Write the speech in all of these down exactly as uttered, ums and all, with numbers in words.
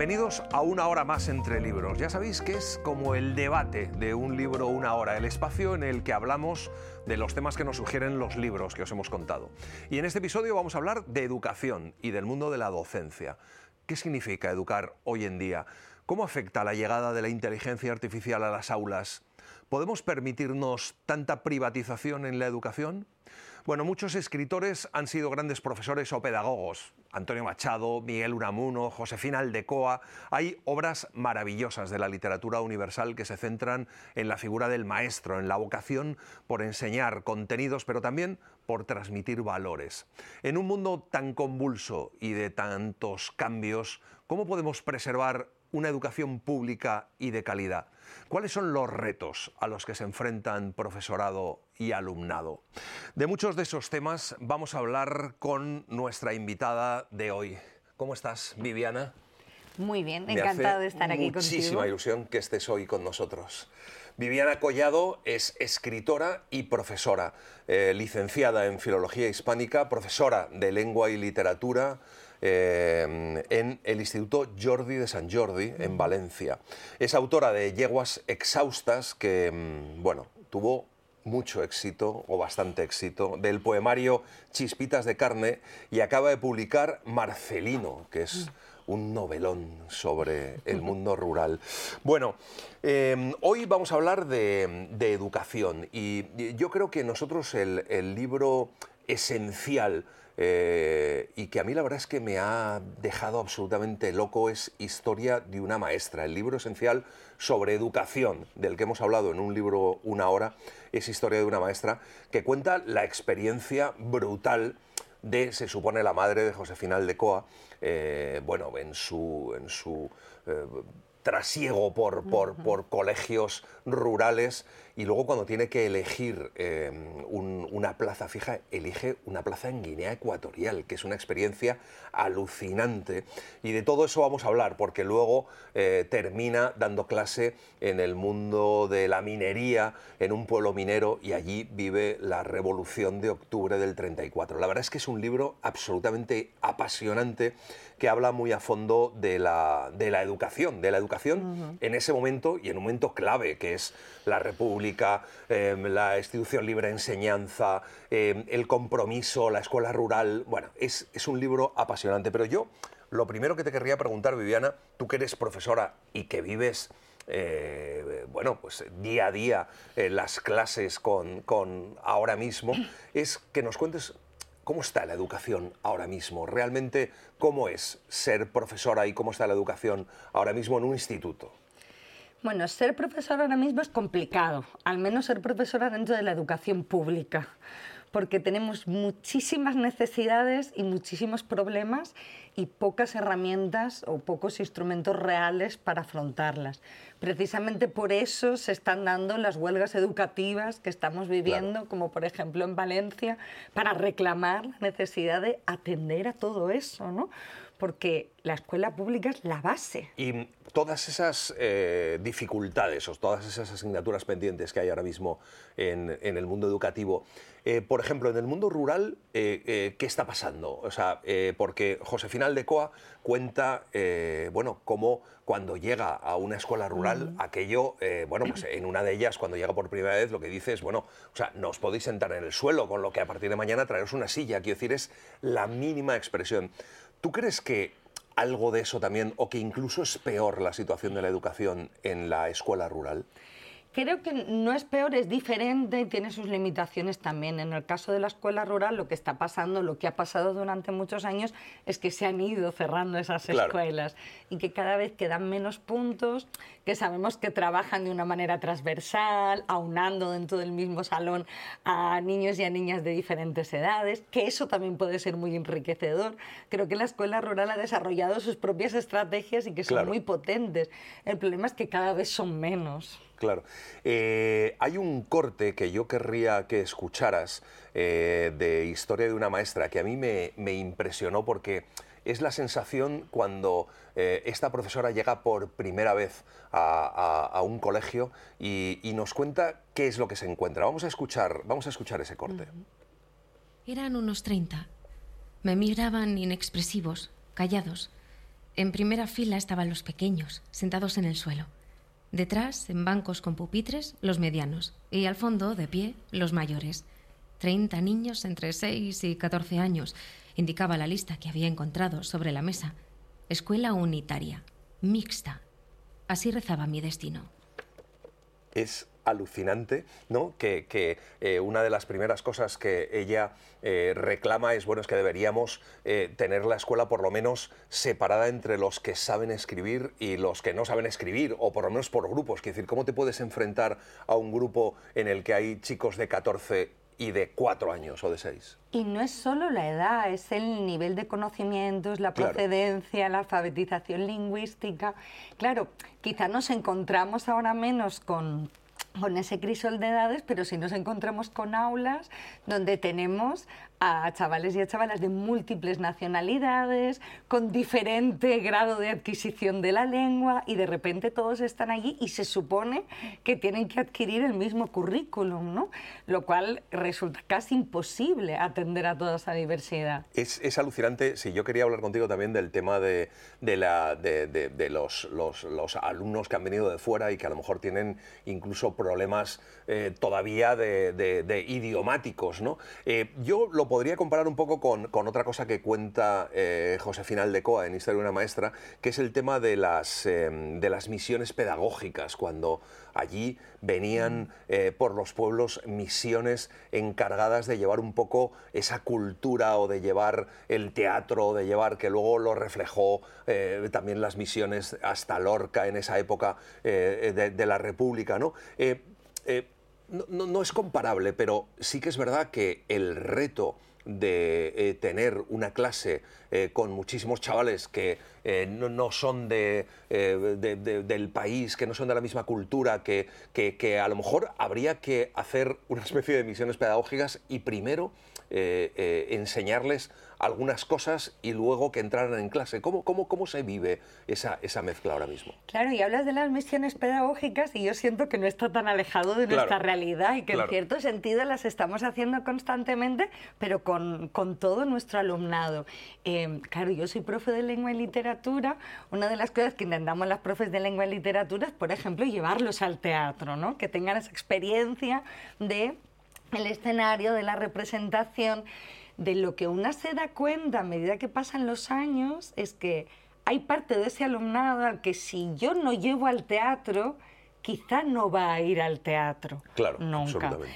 Bienvenidos a Una Hora Más entre libros. Ya sabéis que es como el debate de un libro una hora, el espacio en el que hablamos de los temas que nos sugieren los libros que os hemos contado. Y en este episodio vamos a hablar de educación y del mundo de la docencia. ¿Qué significa educar hoy en día? ¿Cómo afecta la llegada de la inteligencia artificial a las aulas? ¿Podemos permitirnos tanta privatización en la educación? Bueno, muchos escritores han sido grandes profesores o pedagogos. Antonio Machado, Miguel Unamuno, Josefina Aldecoa. Hay obras maravillosas de la literatura universal que se centran en la figura del maestro, en la vocación por enseñar contenidos, pero también por transmitir valores. En un mundo tan convulso y de tantos cambios, ¿cómo podemos preservar una educación pública y de calidad? ¿Cuáles son los retos a los que se enfrentan profesorado y alumnado? De muchos de esos temas vamos a hablar con nuestra invitada de hoy. ¿Cómo estás, Viviana? Muy bien, encantada de estar aquí contigo. Me hace muchísima ilusión que estés hoy con nosotros. Viviana Collado es escritora y profesora, eh, licenciada en Filología Hispánica, profesora de Lengua y Literatura, Eh, en el Instituto Jordi de Sant Jordi, en Valencia. Es autora de Yeguas exhaustas, que, bueno, tuvo mucho éxito, o bastante éxito, del poemario Chispitas de carne, y acaba de publicar Marcelino, que es un novelón sobre el mundo rural. Bueno, eh, hoy vamos a hablar de, de educación, y yo creo que nosotros el, el libro esencial Eh, y que a mí la verdad es que me ha dejado absolutamente loco es Historia de una maestra. El libro esencial sobre educación, del que hemos hablado en un libro Una Hora, es Historia de una maestra, que cuenta la experiencia brutal de, se supone, la madre de Josefina Aldecoa, eh, bueno, en su, en su eh, trasiego por, por, por colegios rurales, y luego cuando tiene que elegir eh, un, una plaza fija, elige una plaza en Guinea Ecuatorial, que es una experiencia alucinante. Y de todo eso vamos a hablar, porque luego eh, termina dando clase en el mundo de la minería, en un pueblo minero, y allí vive la Revolución de Octubre del treinta y cuatro. La verdad es que es un libro absolutamente apasionante, que habla muy a fondo de la, de la educación, de la educación uh-huh. en ese momento, y en un momento clave, que es la República, eh, la institución libre de enseñanza, eh, el compromiso, la escuela rural. Bueno, es, es un libro apasionante. Pero yo, lo primero que te querría preguntar, Viviana, tú que eres profesora y que vives Eh, bueno, pues día a día eh, las clases con, con ahora mismo, es que nos cuentes cómo está la educación ahora mismo, realmente cómo es ser profesora y cómo está la educación ahora mismo en un instituto. Bueno, ser profesora ahora mismo es complicado, al menos ser profesora dentro de la educación pública, porque tenemos muchísimas necesidades y muchísimos problemas y pocas herramientas o pocos instrumentos reales para afrontarlas. Precisamente por eso se están dando las huelgas educativas que estamos viviendo, claro, como por ejemplo en Valencia, para reclamar la necesidad de atender a todo eso, ¿no? Porque la escuela pública es la base. Y todas esas eh, dificultades o todas esas asignaturas pendientes que hay ahora mismo en, en el mundo educativo, eh, por ejemplo, en el mundo rural, eh, eh, ¿qué está pasando? O sea, eh, porque Josefina Aldecoa cuenta, eh, bueno, cómo cuando llega a una escuela rural, uh-huh. aquello, eh, bueno, pues en una de ellas, cuando llega por primera vez, lo que dice es, bueno, o sea, no os podéis sentar en el suelo, con lo que a partir de mañana traeros una silla. Quiero decir, es la mínima expresión. ¿Tú crees que algo de eso también, o que incluso es peor la situación de la educación en la escuela rural? Creo que no es peor, es diferente y tiene sus limitaciones también. En el caso de la escuela rural, lo que está pasando, lo que ha pasado durante muchos años, es que se han ido cerrando esas claro. escuelas y que cada vez quedan menos puntos, que sabemos que trabajan de una manera transversal, aunando dentro del mismo salón a niños y a niñas de diferentes edades, que eso también puede ser muy enriquecedor. Creo que la escuela rural ha desarrollado sus propias estrategias y que son claro. muy potentes. El problema es que cada vez son menos. Claro. Eh, hay un corte que yo querría que escucharas eh, de Historia de una maestra que a mí me, me impresionó, porque es la sensación cuando eh, esta profesora llega por primera vez a, a, a un colegio y, y nos cuenta qué es lo que se encuentra. Vamos a escuchar, vamos a escuchar ese corte. Eran unos treinta. Me miraban inexpresivos, callados. En primera fila estaban los pequeños, sentados en el suelo. Detrás, en bancos con pupitres, los medianos. Y al fondo, de pie, los mayores. Treinta niños entre seis y catorce años, indicaba la lista que había encontrado sobre la mesa. Escuela unitaria, mixta. Así rezaba mi destino. Es alucinante, ¿no? Que, que eh, una de las primeras cosas que ella eh, reclama es, bueno, es que deberíamos eh, tener la escuela por lo menos separada entre los que saben escribir y los que no saben escribir, o por lo menos por grupos. Es decir, ¿cómo te puedes enfrentar a un grupo en el que hay chicos de catorce y de cuatro años o de seis? Y no es solo la edad, es el nivel de conocimientos, la procedencia, claro, la alfabetización lingüística. Claro, quizá nos encontramos ahora menos con, con ese crisol de edades, pero sí nos encontramos con aulas donde tenemos a chavales y a chavalas de múltiples nacionalidades, con diferente grado de adquisición de la lengua, y de repente todos están allí y se supone que tienen que adquirir el mismo currículum, ¿no? Lo cual resulta casi imposible atender a toda esa diversidad. Es, es alucinante. Sí, yo quería hablar contigo también del tema de, de, la, de, de, de los, los, los alumnos que han venido de fuera y que a lo mejor tienen incluso problemas eh, todavía de, de, de idiomáticos, ¿no? Eh, yo lo podría comparar un poco con, con otra cosa que cuenta eh, Josefina Aldecoa en Historia de una maestra, que es el tema de las, eh, de las misiones pedagógicas, cuando allí venían eh, por los pueblos misiones encargadas de llevar un poco esa cultura o de llevar el teatro, de llevar, que luego lo reflejó eh, también las misiones hasta Lorca en esa época eh, de, de la República, ¿no? Eh, eh, No, no, no es comparable, pero sí que es verdad que el reto de eh, tener una clase eh, con muchísimos chavales que eh, no, no son de, eh, de, de, del país, que no son de la misma cultura, que, que, que a lo mejor habría que hacer una especie de misiones pedagógicas y primero eh, eh, enseñarles algunas cosas y luego que entraran en clase. ¿Cómo, cómo, cómo se vive esa, esa mezcla ahora mismo? Claro, y hablas de las misiones pedagógicas y yo siento que no está tan alejado de claro, nuestra realidad y que claro. en cierto sentido las estamos haciendo constantemente, pero con, con todo nuestro alumnado. Eh, claro, yo soy profe de lengua y literatura. Una de las cosas que intentamos las profes de lengua y literatura es, por ejemplo, llevarlos al teatro, ¿no? Que tengan esa experiencia de el escenario, de la representación. De lo que una se da cuenta a medida que pasan los años es que hay parte de ese alumnado al que si yo no llevo al teatro, quizá no va a ir al teatro. Claro, nunca. absolutamente.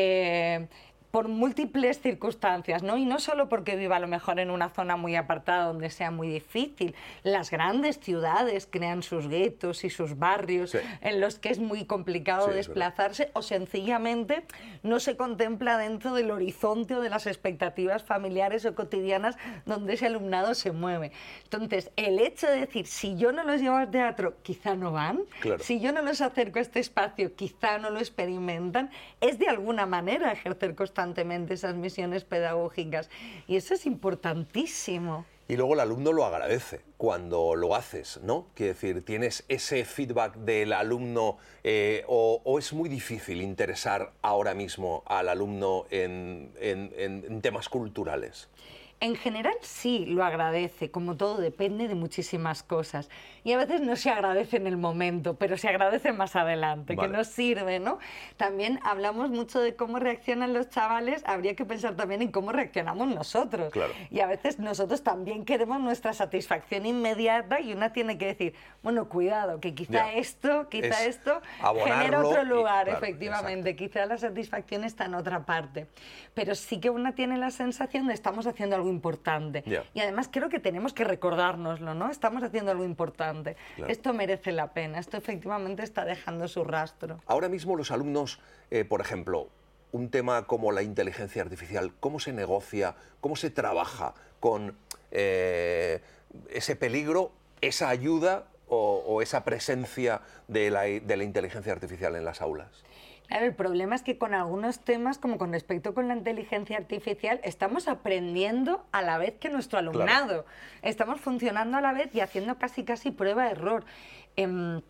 Eh, por múltiples circunstancias, ¿no? Y no solo porque viva a lo mejor en una zona muy apartada donde sea muy difícil. Las grandes ciudades crean sus guetos y sus barrios sí. en los que es muy complicado sí, desplazarse o sencillamente no se contempla dentro del horizonte o de las expectativas familiares o cotidianas donde ese alumnado se mueve. Entonces, el hecho de decir, si yo no los llevo al teatro, quizá no van, claro. si yo no los acerco a este espacio, quizá no lo experimentan, es de alguna manera ejercer constantemente esas misiones pedagógicas y eso es importantísimo. Y luego el alumno lo agradece cuando lo haces, ¿no? Quiere decir, ¿tienes ese feedback del alumno eh, o, o es muy difícil interesar ahora mismo al alumno en, en, en temas culturales? En general sí, lo agradece, como todo depende de muchísimas cosas. Y a veces no se agradece en el momento, pero se agradece más adelante, vale. que nos sirve, ¿no? También hablamos mucho de cómo reaccionan los chavales, habría que pensar también en cómo reaccionamos nosotros. Claro. Y a veces nosotros también queremos nuestra satisfacción inmediata y una tiene que decir, bueno, cuidado, que quizá ya. esto, quizá es esto genera otro lugar, y, claro, efectivamente, exacto. quizá la satisfacción está en otra parte. Pero sí que una tiene la sensación de estamos haciendo algo importante. Yeah. Y además creo que tenemos que recordárnoslo, ¿no? Estamos haciendo algo importante. Claro. Esto merece la pena. Esto efectivamente está dejando su rastro. Ahora mismo los alumnos, eh, por ejemplo, un tema como la inteligencia artificial, ¿cómo se negocia, cómo se trabaja con eh, ese peligro, esa ayuda o, o esa presencia de la, de la inteligencia artificial en las aulas? Claro, el problema es que con algunos temas, como con respecto con la inteligencia artificial, estamos aprendiendo a la vez que nuestro alumnado. Claro. Estamos funcionando a la vez y haciendo casi casi prueba-error. Eh,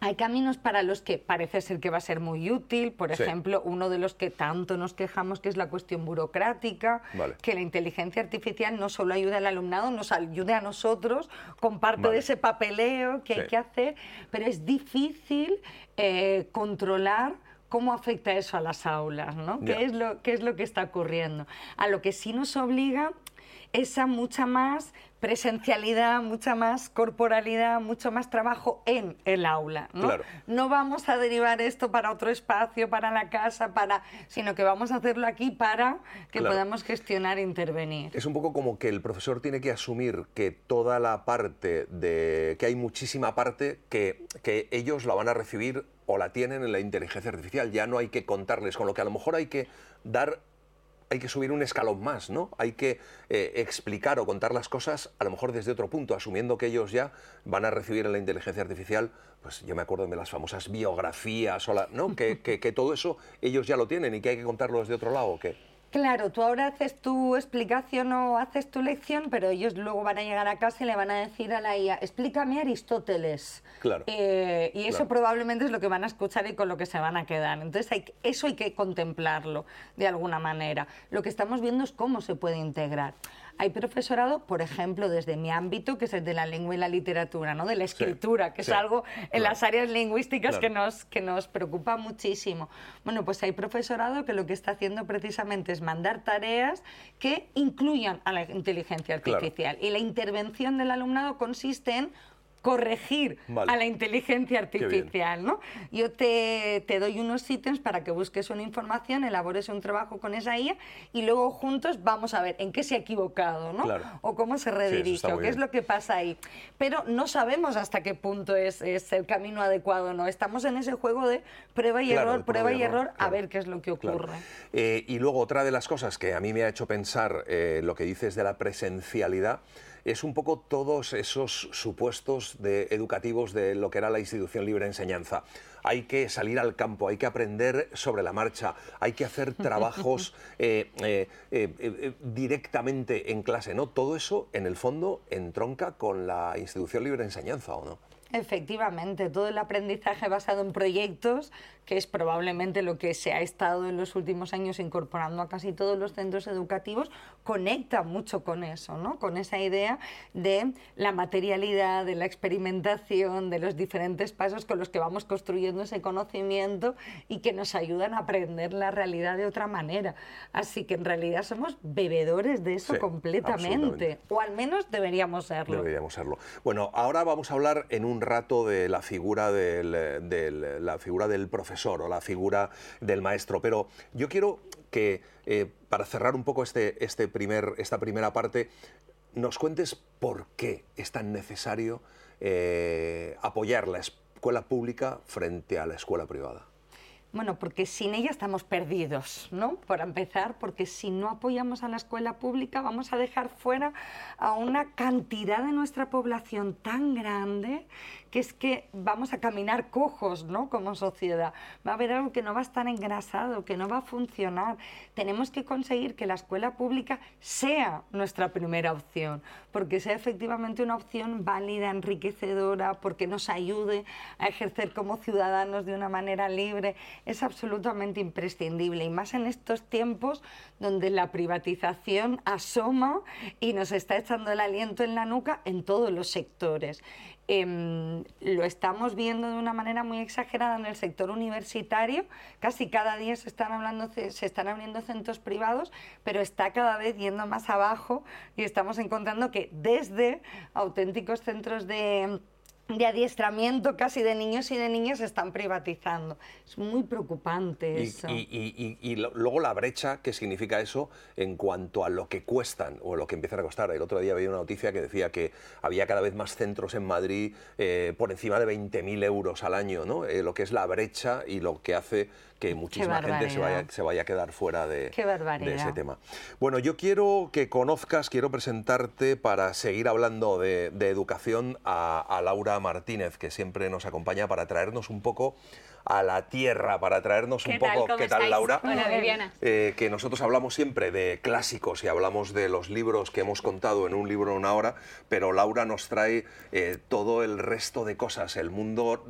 Hay caminos para los que parece ser que va a ser muy útil, por Sí. ejemplo, uno de los que tanto nos quejamos, que es la cuestión burocrática, Vale. que la inteligencia artificial no solo ayuda al alumnado, nos ayude a nosotros con parte Vale. de ese papeleo que Sí. hay que hacer, pero es difícil eh, controlar cómo afecta eso a las aulas, ¿no? Ya. ¿Qué es lo, qué es lo que está ocurriendo? A lo que sí nos obliga esa mucha más presencialidad, mucha más corporalidad, mucho más trabajo en el aula, ¿no? Claro. No vamos a derivar esto para otro espacio, para la casa, para, sino que vamos a hacerlo aquí para que Claro. podamos gestionar e intervenir. Es un poco como que el profesor tiene que asumir que toda la parte de... que hay muchísima parte que, que ellos la van a recibir o la tienen en la inteligencia artificial. Ya no hay que contarles, con lo que a lo mejor hay que dar... hay que subir un escalón más, ¿no? Hay que eh, explicar o contar las cosas a lo mejor desde otro punto, asumiendo que ellos ya van a recibir en la inteligencia artificial, pues yo me acuerdo de las famosas biografías, o la, ¿no? Que, que, que todo eso ellos ya lo tienen y que hay que contarlo desde otro lado, ¿o qué? Claro, tú ahora haces tu explicación o haces tu lección, pero ellos luego van a llegar a casa y le van a decir a la I A, explícame Aristóteles. Claro. Eh, y eso Claro. probablemente es lo que van a escuchar y con lo que se van a quedar. Entonces hay, que- eso hay que contemplarlo de alguna manera. Lo que estamos viendo es cómo se puede integrar. Hay profesorado, por ejemplo, desde mi ámbito, que es el de la lengua y la literatura, ¿no? De la escritura, que sí, es algo en claro. las áreas lingüísticas Claro. que nos, que nos preocupa muchísimo. Bueno, pues hay profesorado que lo que está haciendo precisamente es mandar tareas que incluyan a la inteligencia Claro. artificial. Y la intervención del alumnado consiste en corregir Vale. a la inteligencia Qué bien. artificial, ¿no? Yo te, te doy unos ítems para que busques una información, elabores un trabajo con esa I A y luego juntos vamos a ver en qué se ha equivocado, ¿no? Claro. O cómo se eso redirige, está o muy qué es bien. lo que pasa ahí. Pero no sabemos hasta qué punto es, es el camino adecuado o no. Estamos en ese juego de prueba y Claro, error, de prueba y error, a claro. ver qué es lo que Claro. ocurre. Eh, y luego otra de las cosas que a mí me ha hecho pensar eh, lo que dices de la presencialidad es un poco todos esos supuestos de, educativos de lo que era la institución libre de enseñanza. Hay que salir al campo, hay que aprender sobre la marcha, hay que hacer trabajos eh, eh, eh, eh, directamente en clase, ¿no? Todo eso, en el fondo, entronca con la institución libre de enseñanza, ¿o no? Efectivamente, todo el aprendizaje basado en proyectos, que es probablemente lo que se ha estado en los últimos años incorporando a casi todos los centros educativos, conecta mucho con eso, ¿no? Con esa idea de la materialidad, de la experimentación, de los diferentes pasos con los que vamos construyendo ese conocimiento y que nos ayudan a aprender la realidad de otra manera. Así que en realidad somos bebedores de eso Sí, completamente, absolutamente. o al menos deberíamos serlo. Deberíamos serlo. Bueno, ahora vamos a hablar en un rato de la figura del, del- la figura del profesor o la figura del maestro, pero yo quiero que, eh, para cerrar un poco este, este primer, esta primera parte, nos cuentes por qué es tan necesario eh, apoyar la escuela pública frente a la escuela privada. Bueno, porque sin ella estamos perdidos, ¿no? Para empezar, porque si no apoyamos a la escuela pública vamos a dejar fuera a una cantidad de nuestra población tan grande que es que vamos a caminar cojos, ¿no? Como sociedad. Va a haber algo que no va a estar engrasado, que no va a funcionar. Tenemos que conseguir que la escuela pública sea nuestra primera opción, porque sea efectivamente una opción válida, enriquecedora, porque nos ayude a ejercer como ciudadanos de una manera libre. Es absolutamente imprescindible, y más en estos tiempos donde la privatización asoma y nos está echando el aliento en la nuca en todos los sectores. Eh, lo estamos viendo de una manera muy exagerada en el sector universitario. Casi cada día se están, hablando, se están abriendo centros privados, pero está cada vez yendo más abajo y estamos encontrando que desde auténticos centros de... de adiestramiento casi de niños y de niñas se están privatizando. Es muy preocupante Y, eso. y- y- y- y lo- luego la brecha que significa eso en cuanto a lo que cuestan o lo que empiezan a costar. El otro día veía una noticia que decía que había cada vez más centros en Madrid eh, por encima de veinte mil euros al año, ¿no? Eh, lo que es la brecha y lo que hace que muchísima gente se vaya, se vaya a quedar fuera de, Qué barbaridad. de ese tema. Bueno, yo quiero que conozcas, quiero presentarte para seguir hablando de, de educación a, a Laura Martínez, que siempre nos acompaña para traernos un poco a la tierra, para traernos un ¿Qué tal? poco... ¿Cómo ¿Qué tal, estáis? Laura? Hola, Viviana. Eh, que nosotros hablamos siempre de clásicos y hablamos de los libros que hemos contado en un libro en una hora, pero Laura nos trae eh, todo el resto de cosas, el mundo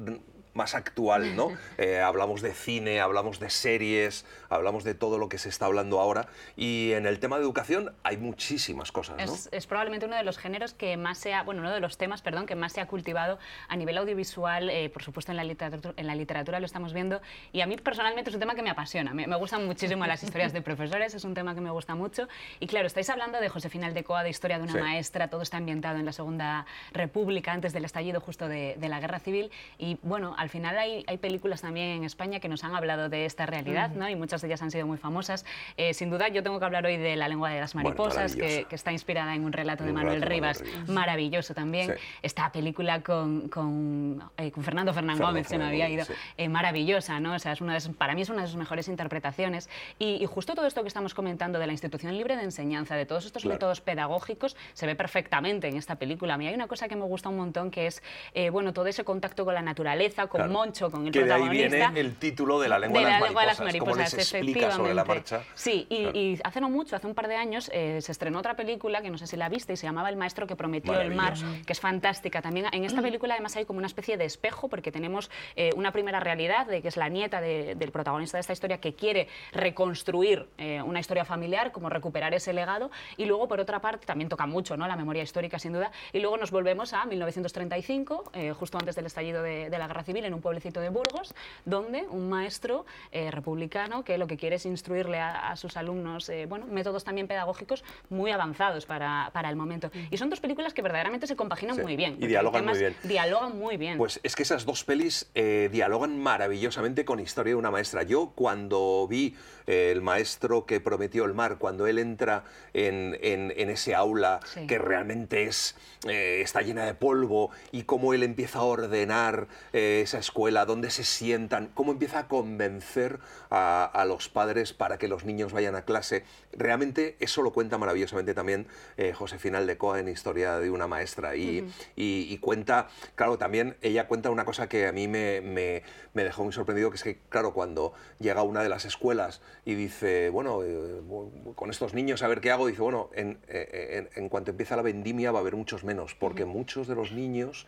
más actual, ¿no? Eh, hablamos de cine, hablamos de series, hablamos de todo lo que se está hablando ahora, y en el tema de educación hay muchísimas cosas, ¿no? Es, es probablemente uno de los géneros que más se ha, bueno, uno de los temas, perdón, que más se ha cultivado a nivel audiovisual, eh, por supuesto en la, literatura, en la literatura lo estamos viendo, y a mí personalmente es un tema que me apasiona, me, me gustan muchísimo las historias de profesores, es un tema que me gusta mucho, y claro, estáis hablando de Josefina Aldecoa, de historia de una sí. maestra, todo está ambientado en la Segunda República, antes del estallido justo de, de la Guerra Civil, y bueno, al final hay, hay películas también en España que nos han hablado de esta realidad, uh-huh. ¿no? Y muchas de ellas han sido muy famosas. Eh, sin duda, yo tengo que hablar hoy de La lengua de las mariposas, bueno, que, que está inspirada en un relato un de Manuel Rivas, Rivas, maravilloso también. Sí. Esta película con, con, eh, con Fernando Fernán Gómez, se me había ido, sí. eh, maravillosa, ¿no? O sea, es una de sus, para mí es una de sus mejores interpretaciones. Y, y justo todo esto que estamos comentando de la institución libre de enseñanza, de todos estos claro. métodos pedagógicos, se ve perfectamente en esta película. A mí hay una cosa que me gusta un montón, que es, eh, bueno, todo ese contacto con la naturaleza, con claro. Moncho, con el que protagonista. De ahí viene el título de La lengua de, de, la la lengua de las mariposas, mariposas, como les explica sobre la marcha. Sí, y, claro. y hace no mucho, hace un par de años, eh, se estrenó otra película, que no sé si la viste, y se llamaba El maestro que prometió el mar, que es fantástica. También en esta película además hay como una especie de espejo, porque tenemos eh, una primera realidad, de que es la nieta de, del protagonista de esta historia, que quiere reconstruir eh, una historia familiar, como recuperar ese legado, y luego por otra parte también toca mucho, ¿no?, la memoria histórica sin duda, y luego nos volvemos a mil novecientos treinta y cinco, eh, justo antes del estallido de, de la Guerra Civil, en un pueblecito de Burgos, donde un maestro eh, republicano que lo que quiere es instruirle a, a sus alumnos, eh, bueno, métodos también pedagógicos muy avanzados para, para el momento. Y son dos películas que verdaderamente se compaginan sí, muy bien. Y dialogan muy bien. Dialogan muy bien. Pues es que esas dos pelis eh, dialogan maravillosamente con Historia de una maestra. Yo cuando vi eh, El maestro que prometió el mar, cuando él entra en, en, en ese aula sí. que realmente es, eh, está llena de polvo, y cómo él empieza a ordenar eh, esa escuela, dónde se sientan, cómo empieza a convencer a, a los padres para que los niños vayan a clase, realmente eso lo cuenta maravillosamente también eh, Josefina Aldecoa en Historia de una maestra, y, uh-huh. y, y cuenta, claro, también ella cuenta una cosa que a mí me, me, me dejó muy sorprendido, que es que, claro, cuando llega a una de las escuelas y dice, bueno, eh, con estos niños a ver qué hago, dice, bueno, en, en, en cuanto empieza la vendimia va a haber muchos menos, porque uh-huh. muchos de los niños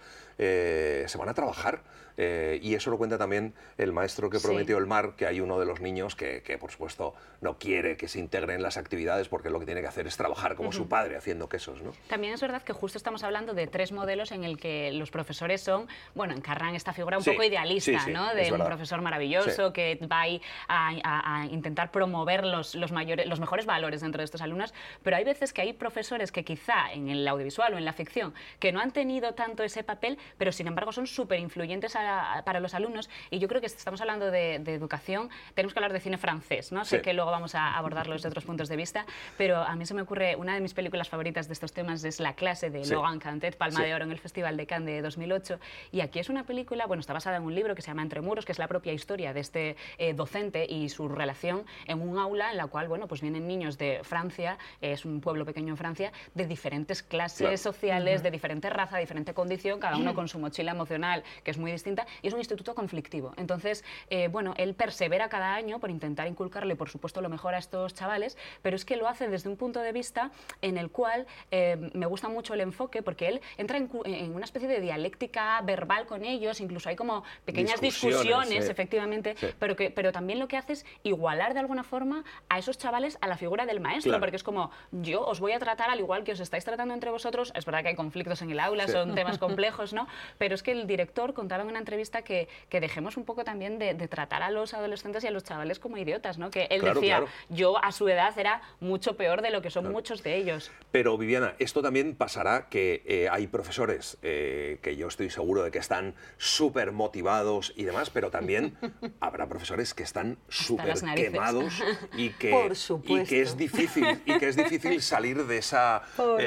eh, se van a trabajar, eh, y eso lo cuenta también El maestro que prometió sí. el mar, que hay uno de los niños que, que, por supuesto, no quiere que se integren las actividades, porque lo que tiene que hacer es trabajar como uh-huh. su padre haciendo quesos, ¿no? También es verdad que justo estamos hablando de tres modelos en el que los profesores son, bueno, encarnan esta figura un sí. poco idealista, sí, sí, ¿no? De un verdad. profesor maravilloso sí. que va a, a, a intentar promover los, los, mayores, los mejores valores dentro de estos alumnos, pero hay veces que hay profesores que quizá en el audiovisual o en la ficción que no han tenido tanto ese papel, pero sin embargo son súper influyentes para los alumnos, y yo creo que si estamos hablando de, de educación, tenemos que hablar de cine francés, ¿no? Sí. Sé que luego vamos a abordarlo desde otros puntos de vista, pero a mí se me ocurre, una de mis películas favoritas de estos temas es La clase, de sí. Logan Cantet, Palma sí. de Oro en el Festival de Cannes de dos mil ocho, y aquí es una película, bueno, está basada en un libro que se llama Entre muros, que es la propia historia de este eh, docente y su relación en un aula en la cual, bueno, pues vienen niños de Francia, eh, es un pueblo pequeño en Francia, de diferentes clases claro. sociales, uh-huh. de diferente raza, de diferente condición, cada uno con su mochila emocional, que es muy distinta, y es un instituto conflictivo. Entonces, eh, bueno, él persevera cada año por intentar inculcarle, por supuesto, lo mejor a estos chavales, pero es que lo hace desde un punto de vista en el cual eh, me gusta mucho el enfoque, porque él entra en, en una especie de dialéctica verbal con ellos, incluso hay como pequeñas discusiones, discusiones sí. efectivamente, sí. Pero, que, pero también lo que hace es igualar de alguna forma a esos chavales a la figura del maestro, claro. porque es como, yo os voy a tratar al igual que os estáis tratando entre vosotros, es verdad que hay conflictos en el aula, sí. son temas complejos, ¿no? Pero es que el director contaba en una entrevista que, que dejemos un poco también de, de tratar a los adolescentes y a los chavales como idiotas, ¿no? Que él claro, decía, claro. yo a su edad era mucho peor de lo que son claro. muchos de ellos. Pero Viviana, esto también pasará, que eh, hay profesores eh, que yo estoy seguro de que están súper motivados y demás, pero también habrá profesores que están súper quemados y que, Por supuesto. y que es difícil y que es difícil salir de esa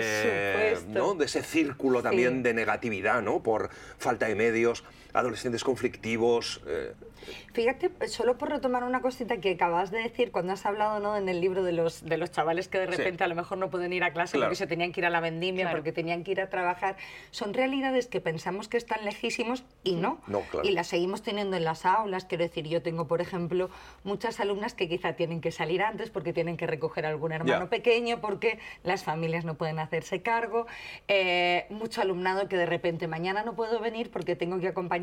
eh, ¿no? de ese círculo también sí. de negatividad, ¿no? Por falta de medios, adolescentes conflictivos. Eh. Fíjate, solo por retomar una cosita que acabas de decir cuando has hablado, ¿no?, en el libro de los, de los chavales que de repente sí. a lo mejor no pueden ir a clase claro. porque se tenían que ir a la vendimia, claro. porque tenían que ir a trabajar. Son realidades que pensamos que están lejísimos y no. no claro. Y las seguimos teniendo en las aulas. Quiero decir, yo tengo, por ejemplo, muchas alumnas que quizá tienen que salir antes porque tienen que recoger a algún hermano yeah. pequeño, porque las familias no pueden hacerse cargo. Eh, mucho alumnado que de repente mañana no puedo venir porque tengo que acompañar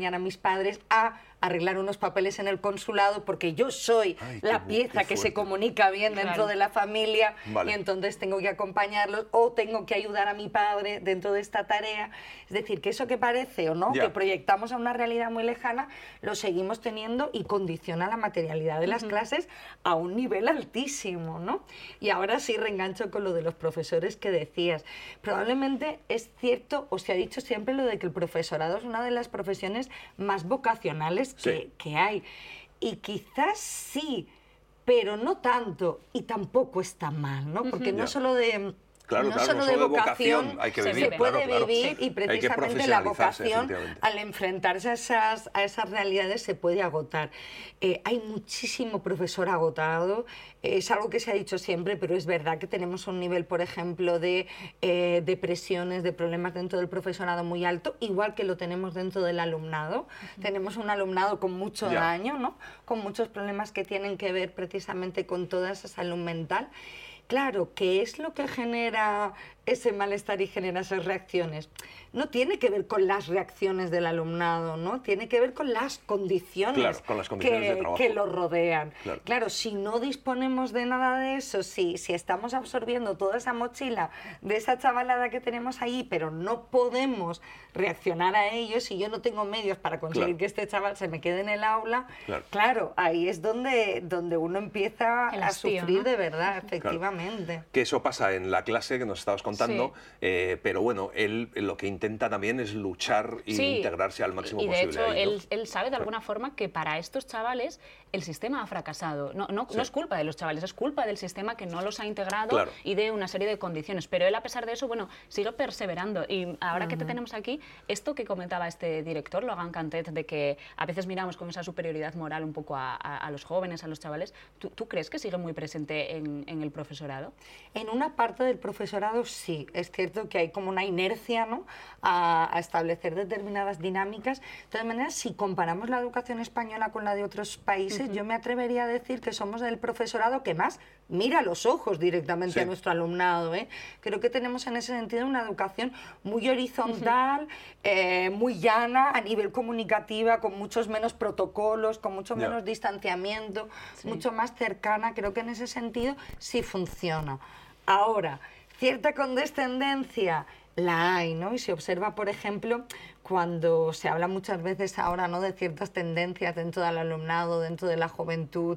acompañar a mis padres a arreglar unos papeles en el consulado porque yo soy Ay, la qué, pieza qué que se comunica bien dentro claro. de la familia vale. y entonces tengo que acompañarlos o tengo que ayudar a mi padre dentro de esta tarea. Es decir, que eso que parece o no, ya. que proyectamos a una realidad muy lejana, lo seguimos teniendo y condiciona la materialidad de las uh-huh. clases a un nivel altísimo, ¿no? Y ahora sí reengancho con lo de los profesores que decías. Probablemente es cierto, o se ha dicho siempre lo de que el profesorado es una de las profesiones más vocacionales Que, sí. que hay. Y quizás sí, pero no tanto, y tampoco está mal, ¿no? Porque uh-huh. no solo de... Claro, no claro, solo no de solo vocación, vocación hay que se, vivir, se puede claro, vivir claro. y precisamente la vocación al enfrentarse a esas, a esas realidades se puede agotar. Eh, hay muchísimo profesor agotado, eh, es algo que se ha dicho siempre, pero es verdad que tenemos un nivel, por ejemplo, de eh, depresiones, de problemas dentro del profesorado muy alto, igual que lo tenemos dentro del alumnado. Uh-huh. Tenemos un alumnado con mucho yeah. daño, ¿no? Con muchos problemas que tienen que ver precisamente con toda esa salud mental. Claro, ¿qué es lo que genera ese malestar y genera esas reacciones? No tiene que ver con las reacciones del alumnado, ¿no? Tiene que ver con las condiciones, claro, con las condiciones que, de trabajo. que lo rodean. Claro. claro, si no disponemos de nada de eso, si, si estamos absorbiendo toda esa mochila de esa chavalada que tenemos ahí, pero no podemos reaccionar a ello, si yo no tengo medios para conseguir claro. que este chaval se me quede en el aula, claro, claro ahí es donde, donde uno empieza a hastío, sufrir, ¿no? De verdad, efectivamente. Claro. Que eso pasa en la clase que nos estabas contando, sí. eh, pero bueno, él lo que intenta también es luchar e sí. integrarse al máximo y posible. Y de hecho, ahí, ¿no? él, él sabe de alguna forma que para estos chavales el sistema ha fracasado. No, no, sí. no es culpa de los chavales, es culpa del sistema que no los ha integrado claro. y de una serie de condiciones. Pero él, a pesar de eso, bueno, sigue perseverando. Y ahora uh-huh. que te tenemos aquí, esto que comentaba este director, Logan Cantet, de que a veces miramos con esa superioridad moral un poco a, a, a los jóvenes, a los chavales, ¿tú, ¿tú crees que sigue muy presente en, en el profesorado? En una parte del profesorado sí. Es cierto que hay como una inercia, ¿no?, a, a establecer determinadas dinámicas. De todas maneras, si comparamos la educación española con la de otros países, uh-huh. yo me atrevería a decir que somos el profesorado que más mira a los ojos directamente sí. a nuestro alumnado, ¿eh? Creo que tenemos en ese sentido una educación muy horizontal, uh-huh. eh, muy llana a nivel comunicativa, con muchos menos protocolos, con mucho menos yeah. distanciamiento, sí. mucho más cercana. Creo que en ese sentido sí funciona. Ahora, cierta condescendencia la hay, ¿no? Y se observa, por ejemplo, cuando se habla muchas veces ahora, ¿no?, de ciertas tendencias dentro del alumnado, dentro de la juventud,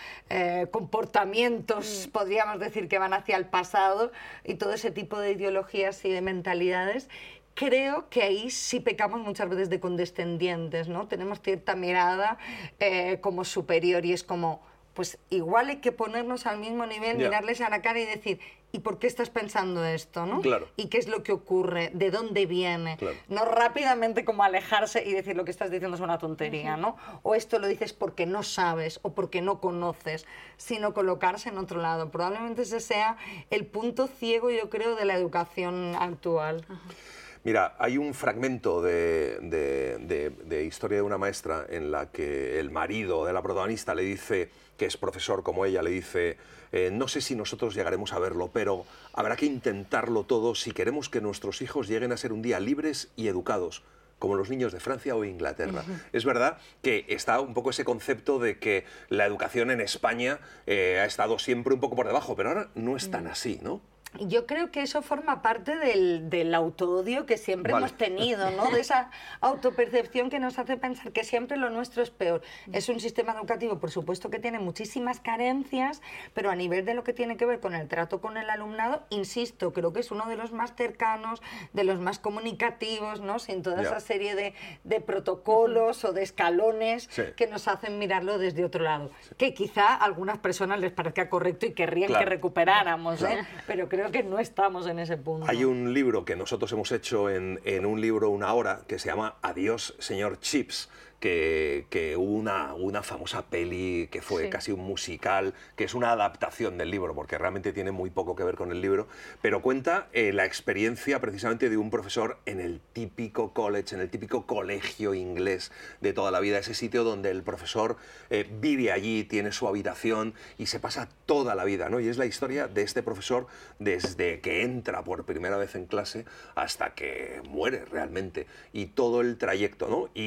eh, comportamientos, mm. podríamos decir, que van hacia el pasado y todo ese tipo de ideologías y de mentalidades. Creo que ahí sí pecamos muchas veces de condescendientes, ¿no? Tenemos cierta mirada eh, como superior y es como, pues igual hay que ponernos al mismo nivel, yeah. mirarles a la cara y decir, ¿y por qué estás pensando esto, no? Claro. ¿Y qué es lo que ocurre? ¿De dónde viene? Claro. No rápidamente como alejarse y decir lo que estás diciendo es una tontería, ¿no? O esto lo dices porque no sabes o porque no conoces, sino colocarse en otro lado. Probablemente ese sea el punto ciego, yo creo, de la educación actual. Ajá. Mira, hay un fragmento de, de, de, de Historia de una maestra en la que el marido de la protagonista le dice, que es profesor como ella, le dice, eh, no sé si nosotros llegaremos a verlo, pero habrá que intentarlo todo si queremos que nuestros hijos lleguen a ser un día libres y educados, como los niños de Francia o Inglaterra. Uh-huh. Es verdad que está un poco ese concepto de que la educación en España eh, ha estado siempre un poco por debajo, pero ahora no es tan así, ¿no? Yo creo que eso forma parte del, del autoodio que siempre vale. hemos tenido, ¿no? De esa autopercepción que nos hace pensar que siempre lo nuestro es peor. Es un sistema educativo, por supuesto, que tiene muchísimas carencias, pero a nivel de lo que tiene que ver con el trato con el alumnado, insisto, creo que es uno de los más cercanos, de los más comunicativos, ¿no? Sin toda yeah. esa serie de, de protocolos uh-huh. o de escalones sí. que nos hacen mirarlo desde otro lado. Sí. Que quizá a algunas personas les parezca correcto y querrían claro. que recuperáramos, ¿eh? Claro. Pero creo que no estamos en ese punto. Hay un libro que nosotros hemos hecho en, en un libro una hora que se llama Adiós, señor Chips, que, que hubo una, una famosa peli que fue sí. casi un musical, que es una adaptación del libro, porque realmente tiene muy poco que ver con el libro, pero cuenta eh, la experiencia precisamente de un profesor en el típico college, en el típico colegio inglés de toda la vida, ese sitio donde el profesor eh, vive allí, tiene su habitación y se pasa toda la vida, ¿no? Y es la historia de este profesor desde que entra por primera vez en clase hasta que muere realmente, y todo el trayecto, ¿no? Y